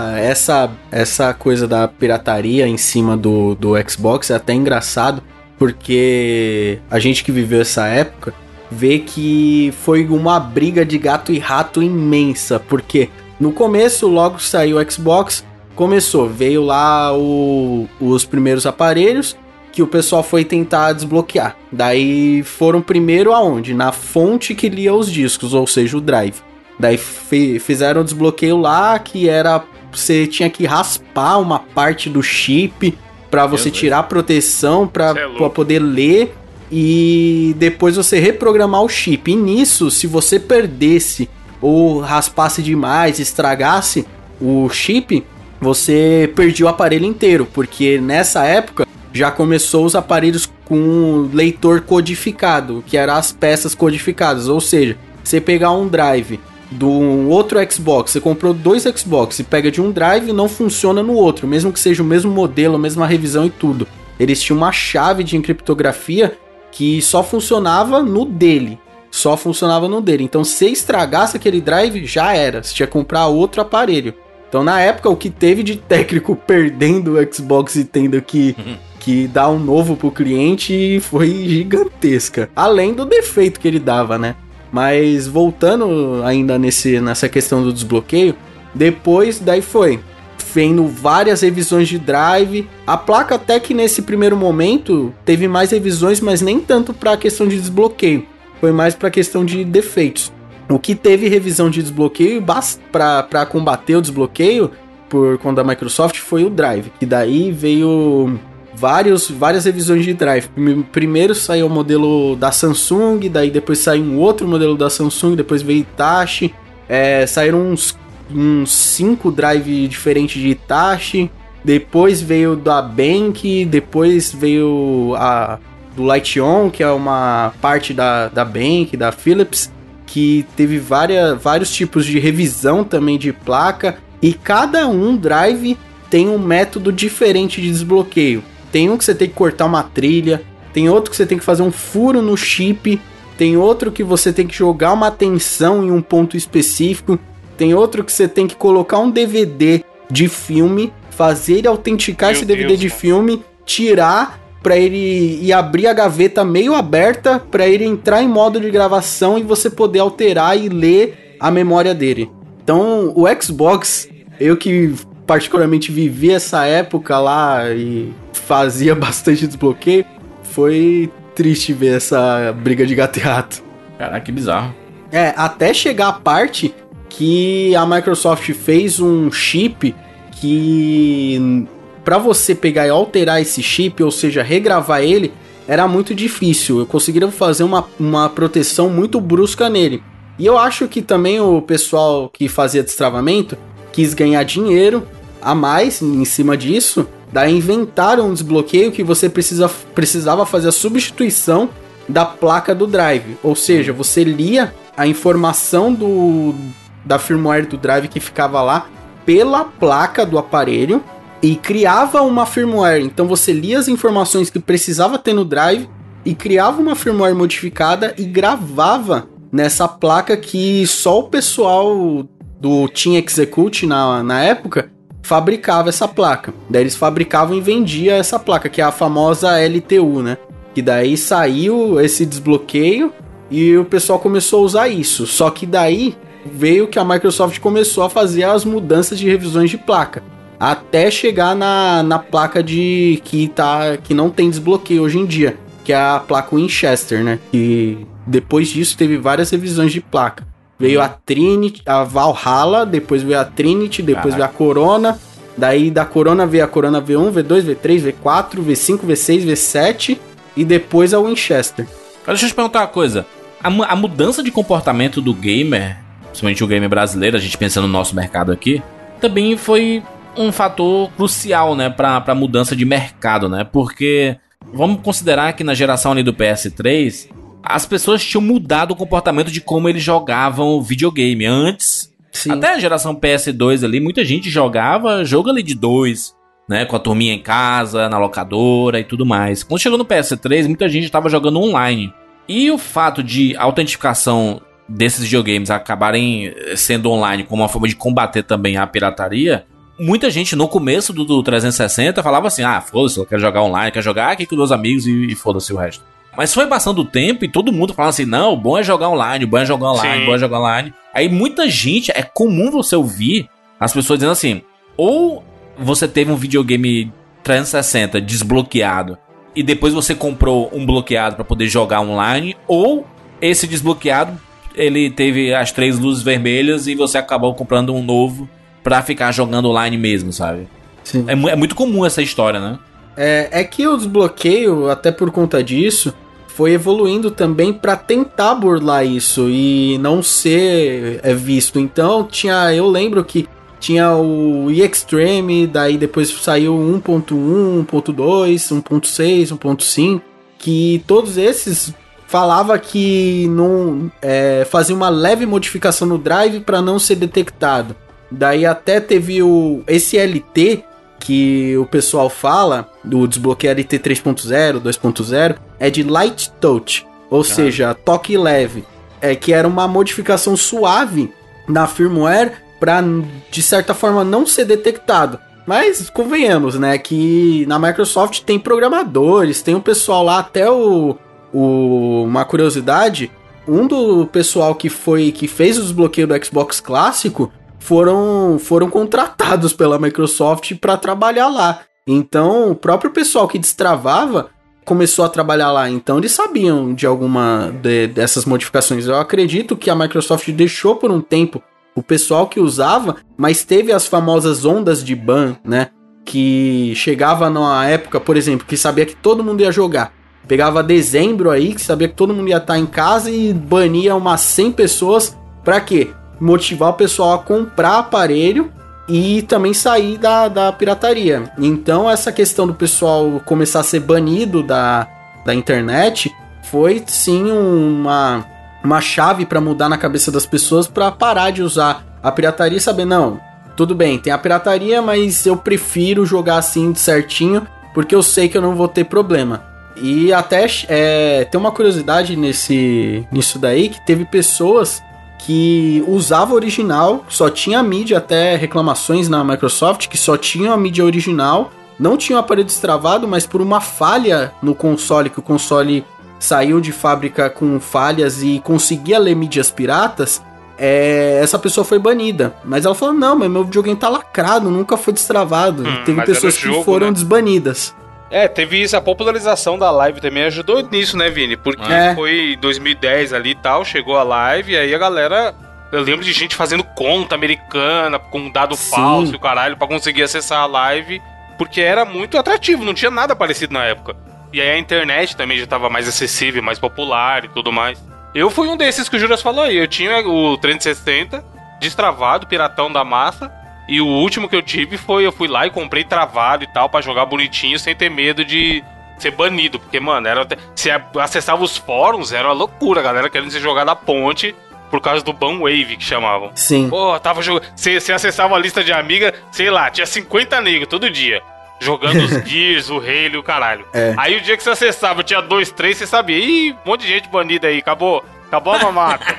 essa coisa da pirataria em cima do Xbox é até engraçado, porque a gente que viveu essa época vê que foi uma briga de gato e rato imensa, porque no começo, logo saiu o Xbox, veio lá os primeiros aparelhos, que o pessoal foi tentar desbloquear. Daí foram primeiro aonde? Na fonte que lia os discos, ou seja, o drive. Daí fizeram o desbloqueio lá, que era... você tinha que raspar uma parte do chip pra você tirar a proteção, pra poder ler, e depois você reprogramar o chip. E nisso, se você perdesse ou raspasse demais, estragasse o chip, você perdia o aparelho inteiro, porque nessa época já começou os aparelhos com leitor codificado, que eram as peças codificadas, ou seja, você pegar um drive do outro Xbox, você comprou 2 Xbox e pega de um drive, não funciona no outro, mesmo que seja o mesmo modelo, a mesma revisão e tudo. Eles tinham uma chave de encriptografia que só funcionava no dele. Então, se estragasse aquele drive, já era. Você tinha que comprar outro aparelho. Então, na época, o que teve de técnico perdendo o Xbox e tendo que dar um novo pro cliente foi gigantesca. Além do defeito que ele dava, né? Mas voltando ainda nessa questão do desbloqueio, depois daí foi vendo várias revisões de drive. A placa até que nesse primeiro momento teve mais revisões, mas nem tanto para a questão de desbloqueio. Foi mais para a questão de defeitos. O que teve revisão de desbloqueio para combater o desbloqueio por conta da Microsoft foi o drive. Que daí veio várias revisões de drive. Primeiro saiu o modelo da Samsung, daí depois saiu um outro modelo da Samsung, depois veio Hitachi. Saíram uns 5 drive diferentes de Hitachi. Depois veio da Bank, depois veio do Lightion, que é uma parte da Bank, da Philips, que teve vários tipos de revisão também de placa, e cada drive tem um método diferente de desbloqueio. Tem um que você tem que cortar uma trilha, tem outro que você tem que fazer um furo no chip, tem outro que você tem que jogar uma tensão em um ponto específico, tem outro que você tem que colocar um DVD de filme, fazer ele autenticar esse DVD de filme, tirar para ele e abrir a gaveta meio aberta para ele entrar em modo de gravação e você poder alterar e ler a memória dele. Então, o Xbox, eu que particularmente vivi essa época lá e fazia bastante desbloqueio, foi triste ver essa briga de gato e rato. Caraca, que bizarro. Até chegar a parte que a Microsoft fez um chip que, pra você pegar e alterar esse chip, ou seja, regravar ele, era muito difícil. Eu conseguiria fazer uma proteção muito brusca nele. E eu acho que também o pessoal que fazia destravamento quis ganhar dinheiro a mais em cima disso. Daí inventaram um desbloqueio que você precisava fazer a substituição da placa do drive. Ou seja, você lia a informação da firmware do drive que ficava lá pela placa do aparelho e criava uma firmware. Então você lia as informações que precisava ter no drive e criava uma firmware modificada e gravava nessa placa que só o pessoal do Team Execute na época fabricava essa placa. Daí eles fabricavam e vendiam essa placa, que é a famosa LTU, né? Que daí saiu esse desbloqueio e o pessoal começou a usar isso. Só que daí veio que a Microsoft começou a fazer as mudanças de revisões de placa. Até chegar na placa que não tem desbloqueio hoje em dia, que é a placa Winchester, né? Que depois disso teve várias revisões de placa. Veio a Trinity, a Valhalla, depois veio a Trinity, depois veio a Corona. Daí da Corona veio a Corona V1, V2, V3, V4, V5, V6, V7 e depois a Winchester. Deixa eu te perguntar uma coisa. A mudança de comportamento do gamer, principalmente o gamer brasileiro, a gente pensando no nosso mercado aqui, também foi um fator crucial, né, pra mudança de mercado, né? Porque vamos considerar que na geração ali do PS3, as pessoas tinham mudado o comportamento de como eles jogavam videogame. Antes, sim, até a geração PS2 ali, muita gente jogava jogo ali de 2, né? Com a turminha em casa, na locadora e tudo mais. Quando chegou no PS3, muita gente estava jogando online. E o fato de a autentificação desses videogames acabarem sendo online como uma forma de combater também a pirataria, muita gente no começo do 360 falava assim, foda-se, eu quero jogar online, quero jogar aqui com meus amigos e foda-se o resto. Mas foi passando o tempo e todo mundo falava assim, não, o bom é jogar online, o bom é jogar online, o bom é jogar online. Aí muita gente, é comum você ouvir as pessoas dizendo assim, ou você teve um videogame 360 desbloqueado e depois você comprou um bloqueado pra poder jogar online, ou esse desbloqueado, ele teve as 3 luzes vermelhas e você acabou comprando um novo pra ficar jogando online mesmo, sabe? Sim. É muito comum essa história, né? É que o desbloqueio, até por conta disso, foi evoluindo também para tentar burlar isso e não ser visto. Então eu lembro que tinha o eExtreme, daí depois saiu 1.1, 1.2, 1.6, 1.5, que todos esses falava que não fazia uma leve modificação no drive para não ser detectado. Daí até teve esse LT que o pessoal fala, do desbloqueio LT 3.0, 2.0, é de Light Touch, ou seja, toque leve, que era uma modificação suave na firmware para, de certa forma, não ser detectado. Mas convenhamos, né, que na Microsoft tem programadores, tem um pessoal lá, até uma curiosidade, do pessoal que fez o desbloqueio do Xbox clássico foram contratados pela Microsoft para trabalhar lá. Então, o próprio pessoal que destravava começou a trabalhar lá. Então, eles sabiam de alguma dessas modificações. Eu acredito que a Microsoft deixou por um tempo o pessoal que usava, mas teve as famosas ondas de ban, né? Que chegava numa época, por exemplo, que sabia que todo mundo ia jogar. Pegava dezembro aí, que sabia que todo mundo ia estar em casa e bania umas 100 pessoas. Pra quê? Motivar o pessoal a comprar aparelho e também sair da pirataria. Então essa questão do pessoal começar a ser banido da internet foi sim uma chave para mudar na cabeça das pessoas para parar de usar a pirataria e saber, não, tudo bem, tem a pirataria, mas eu prefiro jogar assim certinho porque eu sei que eu não vou ter problema. E até tem uma curiosidade nisso daí, que teve pessoas que usava original, só tinha a mídia, até reclamações na Microsoft, que só tinha a mídia original, não tinha o aparelho destravado, mas por uma falha no console, que o console saiu de fábrica com falhas e conseguia ler mídias piratas, essa pessoa foi banida. Mas ela falou, não, mas meu videogame tá lacrado, nunca foi destravado. Teve pessoas que foram desbanidas. Teve isso, a popularização da live também ajudou nisso, né, Vini? Porque foi 2010 ali e tal, chegou a live, e aí a galera... Eu lembro de gente fazendo conta americana, com dado falso e o caralho, pra conseguir acessar a live, porque era muito atrativo, não tinha nada parecido na época. E aí a internet também já tava mais acessível, mais popular e tudo mais. Eu fui um desses que o Juras falou aí, eu tinha o 360, destravado, piratão da massa, e o último que eu tive foi, eu fui lá e comprei travado e tal, pra jogar bonitinho, sem ter medo de ser banido, porque, mano, se acessava os fóruns, era uma loucura, a galera querendo se jogar da ponte, por causa do ban wave, que chamavam. Sim. Pô, tava jogando, você acessava a lista de amiga, sei lá, tinha 50 negros todo dia, jogando os Gears, o Halo e o caralho. Aí o dia que você acessava, tinha 2, 3, você sabia, ih, um monte de gente banida aí, acabou a mamata.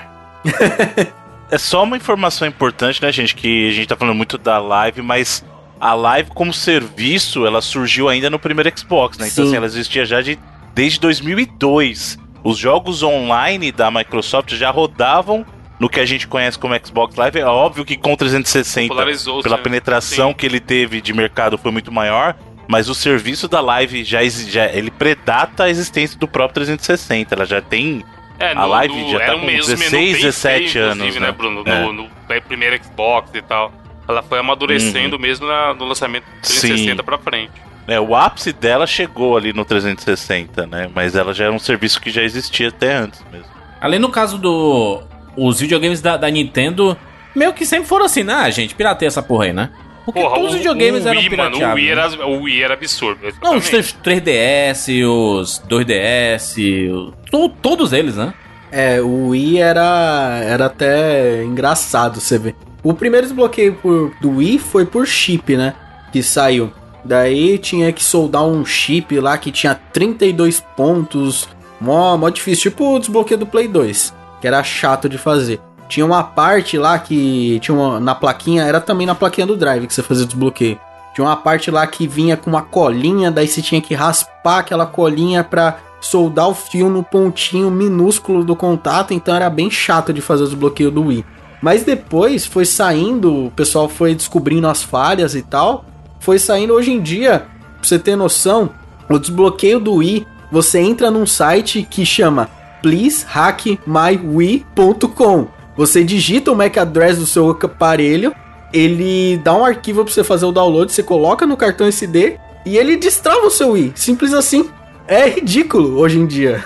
É só uma informação importante, né, gente, que a gente tá falando muito da live, mas a live como serviço, ela surgiu ainda no primeiro Xbox, né? Então, assim, ela existia já desde 2002. Os jogos online da Microsoft já rodavam no que a gente conhece como Xbox Live. É óbvio que com o 360, pela penetração que ele teve de mercado, foi muito maior, mas o serviço da live já ele predata a existência do próprio 360. Ela já tem... a live já tá com 16, 17 anos, né, Bruno? No primeiro Xbox e tal. Ela foi amadurecendo mesmo no lançamento do 360 pra frente. O ápice dela chegou ali no 360, né? Mas ela já era um serviço que já existia até antes mesmo. Além no caso os videogames da Nintendo, meio que sempre foram assim, né, gente? Pirateia essa porra aí, né? Porque todos os videogames eram pirateados. O Wii era absurdo. Não, os 3DS, os 2DS, todos eles, né? O Wii era até engraçado, você vê. O primeiro desbloqueio do Wii foi por chip, né? Que saiu. Daí tinha que soldar um chip lá que tinha 32 pontos. Mó difícil. Tipo o desbloqueio do Play 2. Que era chato de fazer. Tinha uma parte lá que tinha na plaquinha. Era também na plaquinha do Drive que você fazia o desbloqueio. Tinha uma parte lá que vinha com uma colinha. Daí você tinha que raspar aquela colinha pra soldar o fio no pontinho minúsculo do contato. Então era bem chato de fazer o desbloqueio do Wii. Mas depois foi saindo. O pessoal foi descobrindo as falhas e tal. Foi saindo hoje em dia, pra você ter noção, o desbloqueio do Wii, você entra num site que chama pleasehackmywii.com. Você digita o MAC address do seu aparelho, ele dá um arquivo pra você fazer o download, você coloca no cartão SD e ele destrava o seu Wii. Simples assim. É ridículo hoje em dia.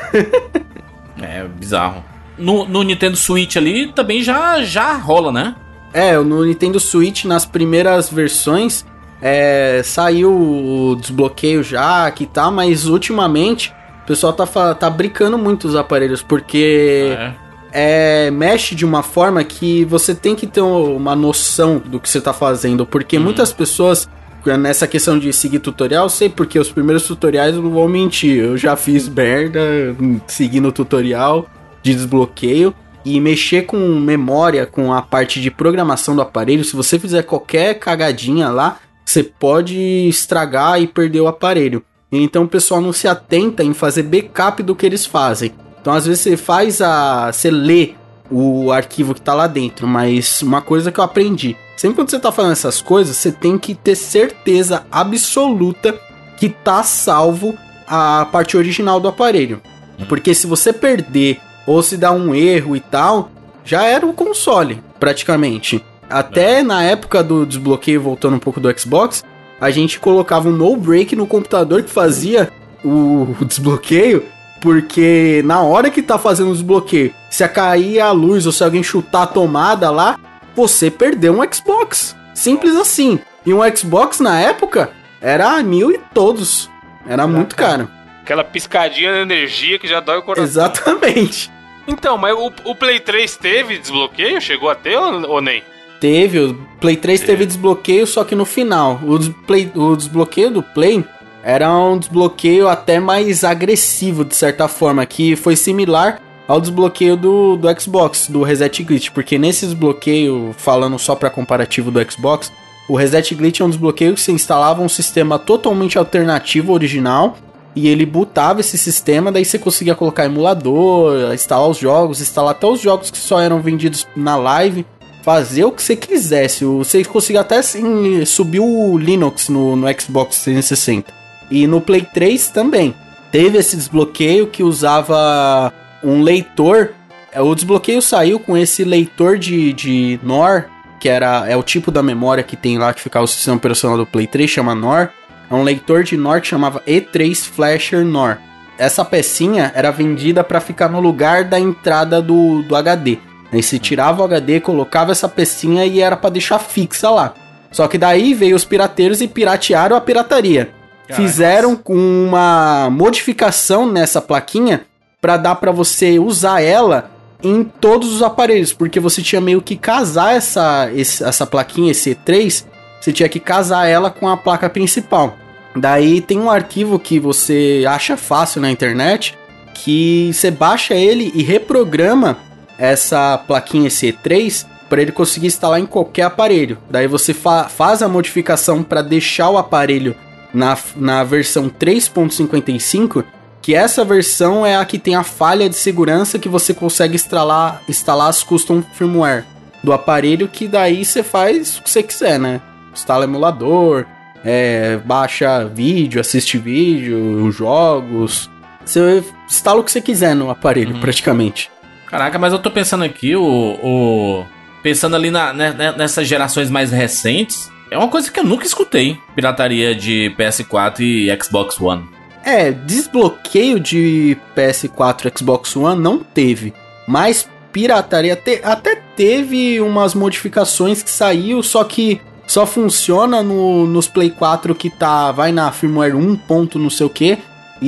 É bizarro. No Nintendo Switch ali também já rola, né? No Nintendo Switch, nas primeiras versões... saiu o desbloqueio já que tá, mas ultimamente o pessoal tá brincando muito os aparelhos, porque mexe de uma forma que você tem que ter uma noção do que você tá fazendo, porque muitas pessoas, nessa questão de seguir tutorial, eu sei porque os primeiros tutoriais eu não vou mentir, eu já fiz merda seguindo o tutorial de desbloqueio. E mexer com memória, com a parte de programação do aparelho, se você fizer qualquer cagadinha lá, você pode estragar e perder o aparelho. Então o pessoal não se atenta em fazer backup do que eles fazem. Então às vezes você lê o arquivo que tá lá dentro. Mas uma coisa que eu aprendi, sempre quando você tá fazendo essas coisas, você tem que ter certeza absoluta que tá salvo a parte original do aparelho. Porque se você perder ou se dá um erro e tal, já era o console praticamente. Até na época do desbloqueio, voltando um pouco do Xbox, a gente colocava um no-break no computador que fazia o desbloqueio, porque na hora que tá fazendo o desbloqueio, se cair a luz ou se alguém chutar a tomada lá, você perdeu um Xbox. Simples assim. E um Xbox na época era 1.000 e todos. Era muito caro. Aquela piscadinha de energia que já dói o coração. Exatamente. Então, mas o Play 3 teve desbloqueio? Chegou a ter ou nem? Teve, o Play 3 teve desbloqueio, só que no final. O desbloqueio do Play era um desbloqueio até mais agressivo, de certa forma, que foi similar ao desbloqueio do Xbox, do Reset Glitch, porque nesse desbloqueio, falando só para comparativo do Xbox, o Reset Glitch é um desbloqueio que se instalava um sistema totalmente alternativo ao original, e ele bootava esse sistema, daí você conseguia colocar emulador, instalar os jogos, instalar até os jogos que só eram vendidos na live, fazer o que você quisesse. Você conseguia até assim, subir o Linux no Xbox 360. E no Play 3 também. Teve esse desbloqueio que usava um leitor. O desbloqueio saiu com esse leitor de NOR, que é o tipo da memória que tem lá, que ficava o sistema operacional do Play 3, chama NOR. É um leitor de NOR que chamava E3 Flasher NOR. Essa pecinha era vendida para ficar no lugar da entrada do HD. Aí você tirava o HD, colocava essa pecinha e era para deixar fixa lá. Só que daí veio os pirateiros e piratearam a pirataria. Fizeram com uma modificação nessa plaquinha para dar para você usar ela em todos os aparelhos, porque você tinha meio que casar essa plaquinha, esse E3, você tinha que casar ela com a placa principal. Daí tem um arquivo que você acha fácil na internet, que você baixa ele e reprograma essa plaquinha, esse E3, para ele conseguir instalar em qualquer aparelho. Daí você faz a modificação para deixar o aparelho na versão 3.55, que essa versão é a que tem a falha de segurança que você consegue instalar as custom firmware do aparelho, que daí você faz o que você quiser, né? Instala emulador, baixa vídeo, assiste vídeo, jogos. Você instala o que você quiser no aparelho, praticamente. Caraca, mas eu tô pensando aqui, pensando ali nessas gerações mais recentes, é uma coisa que eu nunca escutei, pirataria de PS4 e Xbox One. Desbloqueio de PS4 e Xbox One não teve, mas pirataria até teve umas modificações que saiu, só que só funciona nos Play 4 que vai na firmware 1. Não sei o que,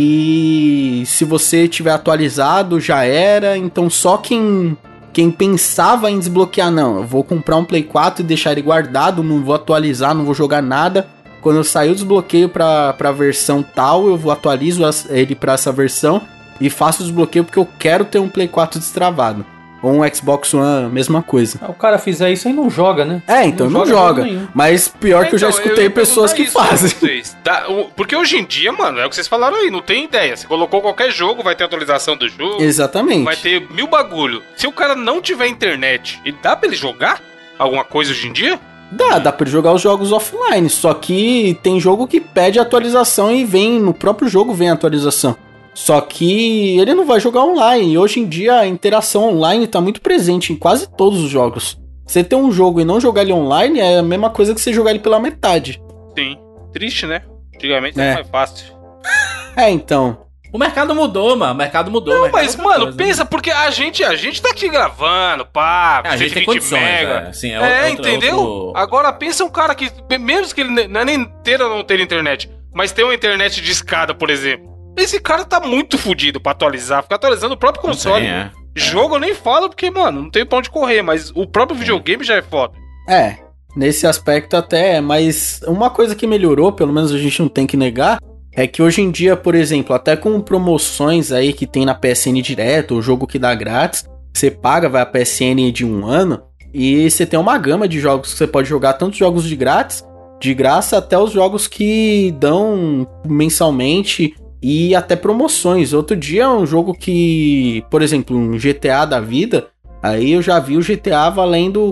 e se você tiver atualizado já era, então só quem pensava em desbloquear, não, eu vou comprar um Play 4 e deixar ele guardado, não vou atualizar, não vou jogar nada. Quando eu sair o desbloqueio pra versão tal, eu atualizo ele pra essa versão e faço o desbloqueio porque eu quero ter um Play 4 destravado. Ou um Xbox One, mesma coisa. O cara fizer isso aí não joga, né? Então não joga. Mas pior que eu já escutei pessoas que fazem. Porque hoje em dia, mano, é o que vocês falaram aí, não tem ideia. Você colocou qualquer jogo, vai ter atualização do jogo. Exatamente. Vai ter 1000 bagulho. Se o cara não tiver internet, dá pra ele jogar alguma coisa hoje em dia? Dá pra ele jogar os jogos offline, só que tem jogo que pede atualização e no próprio jogo vem a atualização. Só que ele não vai jogar online, e hoje em dia a interação online tá muito presente em quase todos os jogos. Você ter um jogo e não jogar ele online é a mesma coisa que você jogar ele pela metade. Sim, triste, né? Antigamente era mais fácil. Então... O mercado mudou, mano. O mercado mudou. Não, mas, mano, pensa, porque a gente tá aqui gravando, pá, a gente tem condições, mega. Assim, entendeu? Agora pensa um cara que, mesmo que ele não é nem inteiro não ter internet, mas tem uma internet de escada, por exemplo. Esse cara tá muito fodido pra atualizar, ficar atualizando o próprio console. Jogo eu nem falo porque, mano, não tem pra onde correr, mas o próprio videogame já é foda. Nesse aspecto até, mas uma coisa que melhorou, pelo menos a gente não tem que negar, é que hoje em dia, por exemplo, até com promoções aí que tem na PSN direto, o jogo que dá grátis, você paga, vai a PSN de 1 ano, e você tem uma gama de jogos que você pode jogar, tanto jogos de graça, até os jogos que dão mensalmente e até promoções. Outro dia um jogo que, por exemplo, um GTA da vida, aí eu já vi o GTA valendo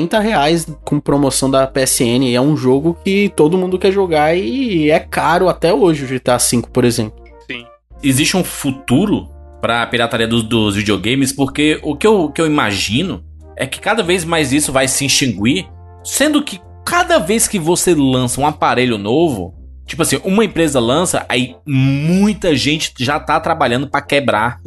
R$40 com promoção da PSN. É um jogo que todo mundo quer jogar e é caro até hoje o GTA V, por exemplo. Sim. Existe um futuro pra pirataria dos videogames, porque o que eu imagino é que cada vez mais isso vai se extinguir, sendo que cada vez que você lança um aparelho novo, tipo assim, uma empresa lança, aí muita gente já tá trabalhando pra quebrar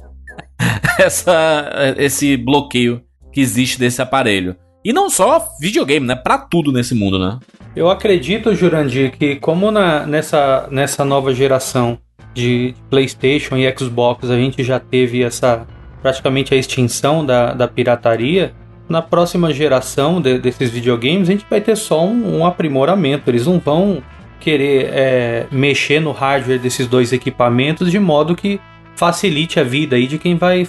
esse bloqueio que existe desse aparelho. E não só videogame, né? Pra tudo nesse mundo, né? Eu acredito, Jurandir, que como nessa nova geração de PlayStation e Xbox a gente já teve praticamente a extinção da pirataria, na próxima geração desses videogames a gente vai ter só um aprimoramento. Eles não vão querer mexer no hardware desses dois equipamentos de modo que facilite a vida aí de quem vai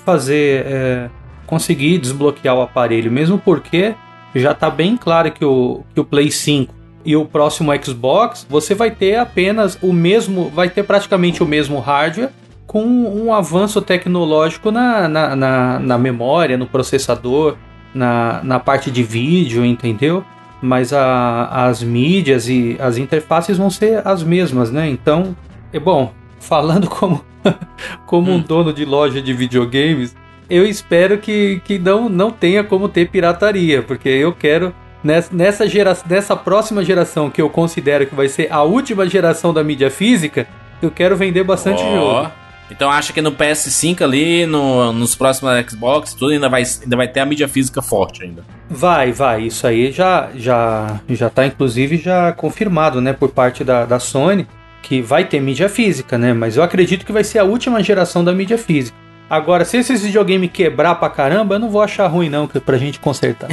conseguir desbloquear o aparelho, mesmo porque já está bem claro que o Play 5 e o próximo Xbox, você vai ter apenas vai ter praticamente o mesmo hardware, com um avanço tecnológico na memória, no processador, na parte de vídeo, entendeu? Mas as mídias e as interfaces vão ser as mesmas, né? Então, falando como um dono de loja de videogames, eu espero que não tenha como ter pirataria, porque eu quero, nessa próxima geração, que eu considero que vai ser a última geração da mídia física, eu quero vender bastante jogo. Então acha que no PS5 ali, nos próximos Xbox, tudo ainda vai ter a mídia física forte ainda? Vai. Isso aí já tá, inclusive, já confirmado, né, por parte da Sony, que vai ter mídia física, né? Mas eu acredito que vai ser a última geração da mídia física. Agora, se esses videogames quebrar pra caramba, eu não vou achar ruim não, pra gente consertar.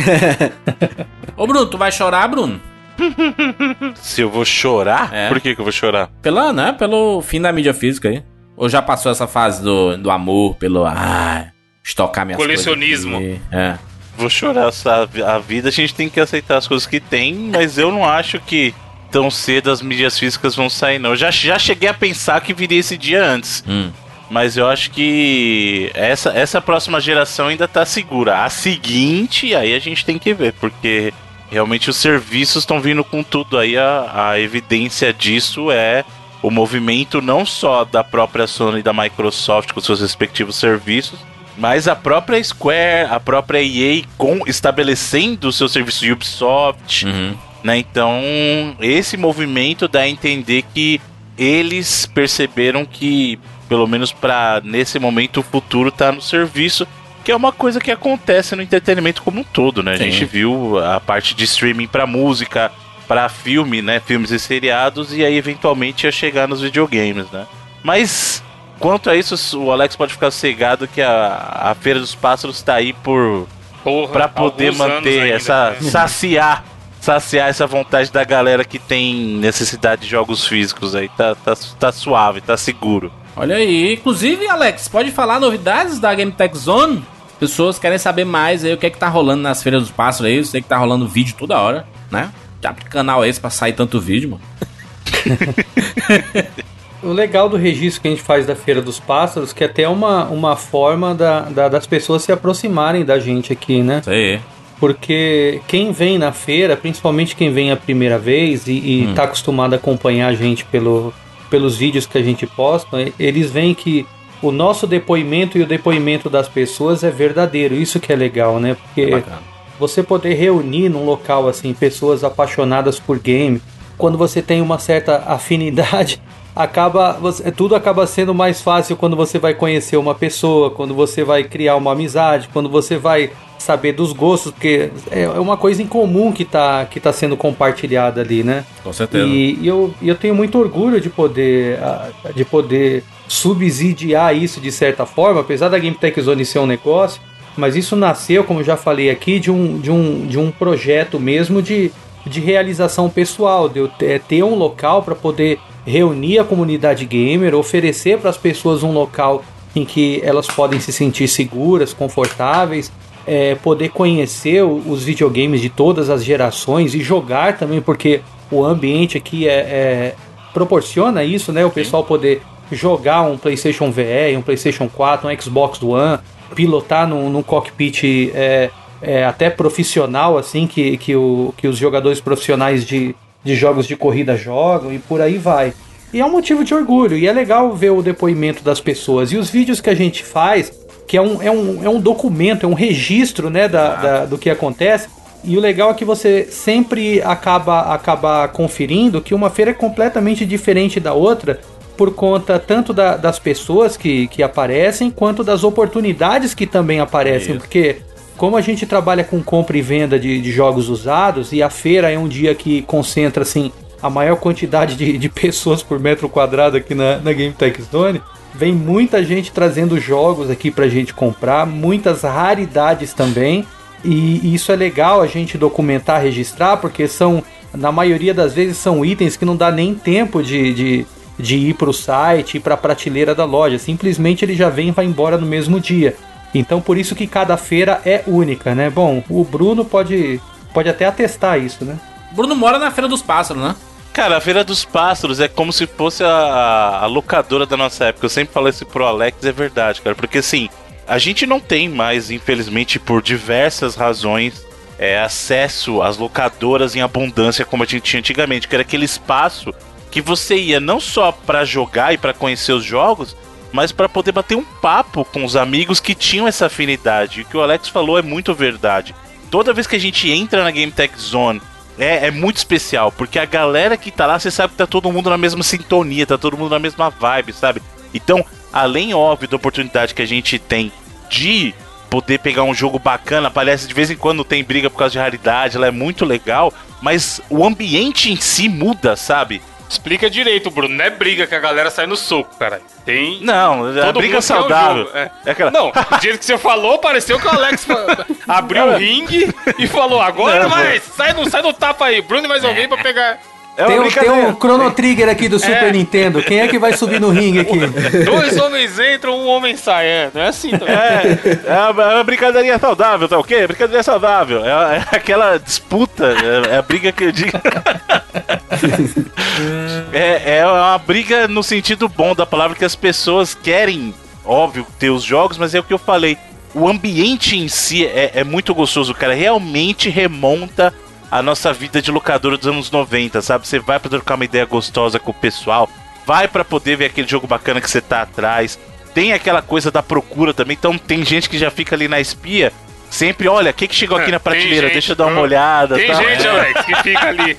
Ô Bruno, tu vai chorar, Bruno? Se eu vou chorar? Por que eu vou chorar? Pelo fim da mídia física aí. Ou já passou essa fase do amor, pelo estocar minhas colecionismo. coisas? Vou chorar, sabe? A vida a gente tem que aceitar as coisas que tem, mas eu não acho que tão cedo as mídias físicas vão sair, não. Eu já cheguei a pensar que viria esse dia antes. Mas eu acho que essa próxima geração ainda tá segura. A seguinte, aí a gente tem que ver, porque realmente os serviços estão vindo com tudo. Aí a evidência disso é o movimento não só da própria Sony e da Microsoft com seus respectivos serviços, mas a própria Square, a própria EA estabelecendo o seu serviço Ubisoft, né? Então, esse movimento dá a entender que eles perceberam que, pelo menos para nesse momento, o futuro tá no serviço, que é uma coisa que acontece no entretenimento como um todo, né? Sim. A gente viu a parte de streaming para música, para filme, né? Filmes e seriados, e aí eventualmente ia chegar nos videogames, né? Mas quanto a isso, o Alex pode ficar cegado que a Feira dos Pássaros tá aí para poder manter essa saciar essa vontade da galera que tem necessidade de jogos físicos aí. Tá suave, tá seguro. Olha aí, inclusive, Alex, pode falar novidades da Game Tech Zone? Pessoas querem saber mais aí o que é que tá rolando nas Feiras dos Pássaros aí. Eu sei que tá rolando vídeo toda hora, né? Já que canal é esse pra sair tanto vídeo, mano? O legal do registro que a gente faz da Feira dos Pássaros, que é até uma forma das pessoas se aproximarem da gente aqui, né? Isso aí. Porque quem vem na feira, principalmente quem vem a primeira vez e tá acostumado a acompanhar a gente pelos vídeos que a gente posta, eles veem que o nosso depoimento e o depoimento das pessoas é verdadeiro. Isso que é legal, né? Porque você poder reunir num local assim pessoas apaixonadas por game, quando você tem uma certa afinidade, tudo acaba sendo mais fácil quando você vai conhecer uma pessoa, quando você vai criar uma amizade, quando você vai saber dos gostos, porque é uma coisa em comum que tá sendo compartilhada ali, né? Com certeza. E eu tenho muito orgulho de poder subsidiar isso de certa forma, apesar da Game Tech Zone ser um negócio, mas isso nasceu, como já falei aqui, de um projeto mesmo de realização pessoal, de eu ter um local para poder reunir a comunidade gamer, oferecer para as pessoas um local em que elas podem se sentir seguras, confortáveis, poder conhecer os videogames de todas as gerações e jogar também, porque o ambiente aqui proporciona isso, né? O pessoal poder jogar um PlayStation VR, um PlayStation 4, um Xbox One, pilotar num cockpit até profissional, assim, que os jogadores profissionais de jogos de corrida jogam, e por aí vai. E é um motivo de orgulho, e é legal ver o depoimento das pessoas. E os vídeos que a gente faz, que é um documento, é um registro, né, do que acontece. E o legal é que você sempre acaba conferindo que uma feira é completamente diferente da outra, por conta tanto das pessoas que aparecem, quanto das oportunidades que também aparecem. Isso. Porque como a gente trabalha com compra e venda de jogos usados, e a feira é um dia que concentra assim, a maior quantidade de pessoas por metro quadrado aqui na Game Tech Zone, vem muita gente trazendo jogos aqui pra gente comprar, muitas raridades também, e isso é legal a gente documentar, registrar, porque na maioria das vezes são itens que não dá nem tempo de ir pro site, ir pra prateleira da loja, simplesmente ele já vem e vai embora no mesmo dia. Então por isso que cada feira é única, né? Bom, o Bruno pode até atestar isso, né? Bruno mora na Feira dos Pássaros, né? Cara, a Feira dos Pássaros é como se fosse a locadora da nossa época. Eu sempre falo isso pro Alex, é verdade, cara. Porque assim, a gente não tem mais, infelizmente, por diversas razões, acesso às locadoras em abundância como a gente tinha antigamente. Que era aquele espaço que você ia não só pra jogar e pra conhecer os jogos, mas pra poder bater um papo com os amigos que tinham essa afinidade. E o que o Alex falou é muito verdade. Toda vez que a gente entra na Game Tech Zone, é muito especial, porque a galera que tá lá, você sabe que tá todo mundo na mesma sintonia, tá todo mundo na mesma vibe, sabe? Então, além, óbvio, da oportunidade que a gente tem de poder pegar um jogo bacana, parece de vez em quando tem briga por causa de raridade, ela é muito legal, mas o ambiente em si muda, sabe? Explica direito, Bruno. Não é briga que a galera sai no soco, cara. Tem. Não, a briga é saudável. É aquela... Não, do jeito que você falou, pareceu que o Alex abriu o ringue e falou: agora não, mais! Sai no tapa aí, Bruno e mais alguém pra pegar. Tem um Chrono Trigger aqui do Super Nintendo. Quem é que vai subir no ringue aqui? 2 homens entram, 1 homem sai. Não é assim também. É uma brincadeirinha saudável, tá ok? Brincadeira saudável. É aquela disputa, é a briga que eu digo. É uma briga no sentido bom da palavra, que as pessoas querem, óbvio, ter os jogos, mas é o que eu falei. O ambiente em si é muito gostoso, cara. Realmente remonta a nossa vida de locadora dos anos 90, sabe? Você vai pra trocar uma ideia gostosa com o pessoal, vai pra poder ver aquele jogo bacana que você tá atrás. Tem aquela coisa da procura também, então tem gente que já fica ali na espia, sempre, olha, o que chegou aqui na prateleira, gente, deixa eu dar uma olhada. Tem gente, Alex, que fica ali.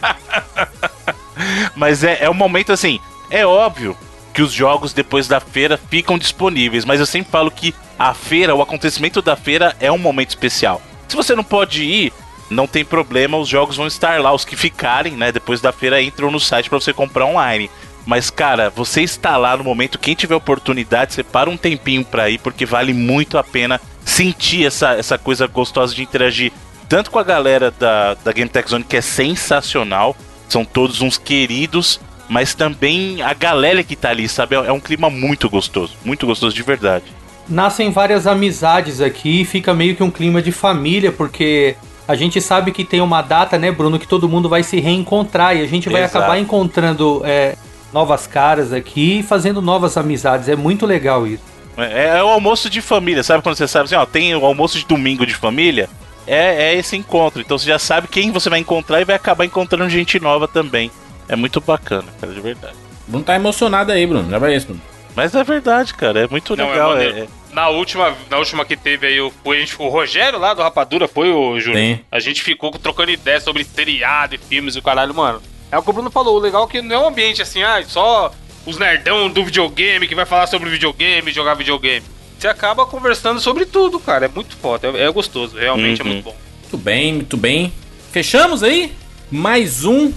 Mas é um momento assim, é óbvio que os jogos depois da feira ficam disponíveis, mas eu sempre falo que a feira, o acontecimento da feira é um momento especial. Se você não pode ir, não tem problema, os jogos vão estar lá, os que ficarem, né, depois da feira entram no site pra você comprar online. Mas, cara, você está lá no momento, quem tiver oportunidade, separa um tempinho pra ir, porque vale muito a pena sentir essa coisa gostosa de interagir, tanto com a galera da Game Tech Zone, que é sensacional, são todos uns queridos, mas também a galera que tá ali, sabe, é um clima muito gostoso de verdade. Nascem várias amizades aqui, fica meio que um clima de família, porque a gente sabe que tem uma data, né, Bruno, que todo mundo vai se reencontrar e a gente vai acabar encontrando novas caras aqui e fazendo novas amizades. É muito legal isso. É o almoço de família, sabe quando você sabe assim, ó, tem o almoço de domingo de família? É esse encontro. Então você já sabe quem você vai encontrar e vai acabar encontrando gente nova também. É muito bacana, cara, de verdade. Bruno tá emocionado aí, Bruno. Leva isso, Bruno. Mas é verdade, cara, é muito legal. Na última que teve aí, o Rogério lá do Rapadura foi o Júnior. A gente ficou trocando ideias sobre seriado e filmes e o caralho, mano. É o que o Bruno falou, o legal é que não é um ambiente assim, só os nerdão do videogame que vai falar sobre videogame, jogar videogame. Você acaba conversando sobre tudo, cara. É muito foda, é gostoso, realmente é muito bom. Muito bem. Fechamos aí? Mais um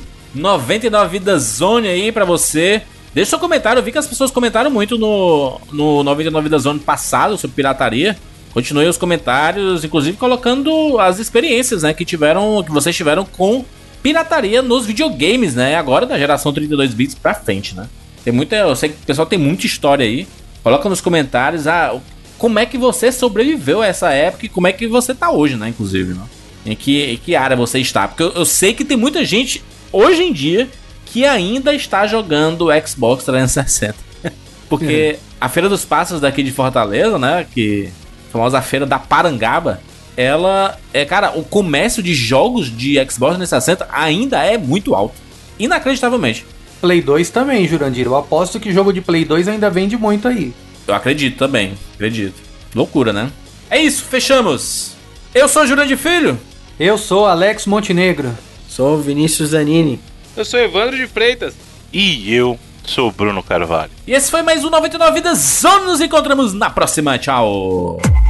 99 Vidas Zone aí pra você. Deixa seu comentário, eu vi que as pessoas comentaram muito no 99 Vidas Zone passado sobre pirataria. Continue os comentários, inclusive colocando as experiências, né, que vocês tiveram com pirataria nos videogames, né? Agora da geração 32 bits pra frente, né? Eu sei que o pessoal tem muita história aí. Coloca nos comentários como é que você sobreviveu a essa época e como é que você tá hoje, né, inclusive, né? Em que área você está? Porque eu sei que tem muita gente hoje em dia que ainda está jogando Xbox 360. Porque a Feira dos Pássaros daqui de Fortaleza, né, que a famosa Feira da Parangaba, ela cara, o comércio de jogos de Xbox 360 ainda é muito alto. Inacreditavelmente. Play 2 também, Jurandir. Eu aposto que jogo de Play 2 ainda vende muito aí. Eu acredito também, acredito. Loucura, né? É isso, fechamos. Eu sou o Jurandir Filho. Eu sou Alex Montenegro. Sou o Vinícius Zanini. Eu sou Evandro de Freitas. E eu sou o Bruno Carvalho. E esse foi mais um 99 Vidas Zone. Nos encontramos na próxima. Tchau.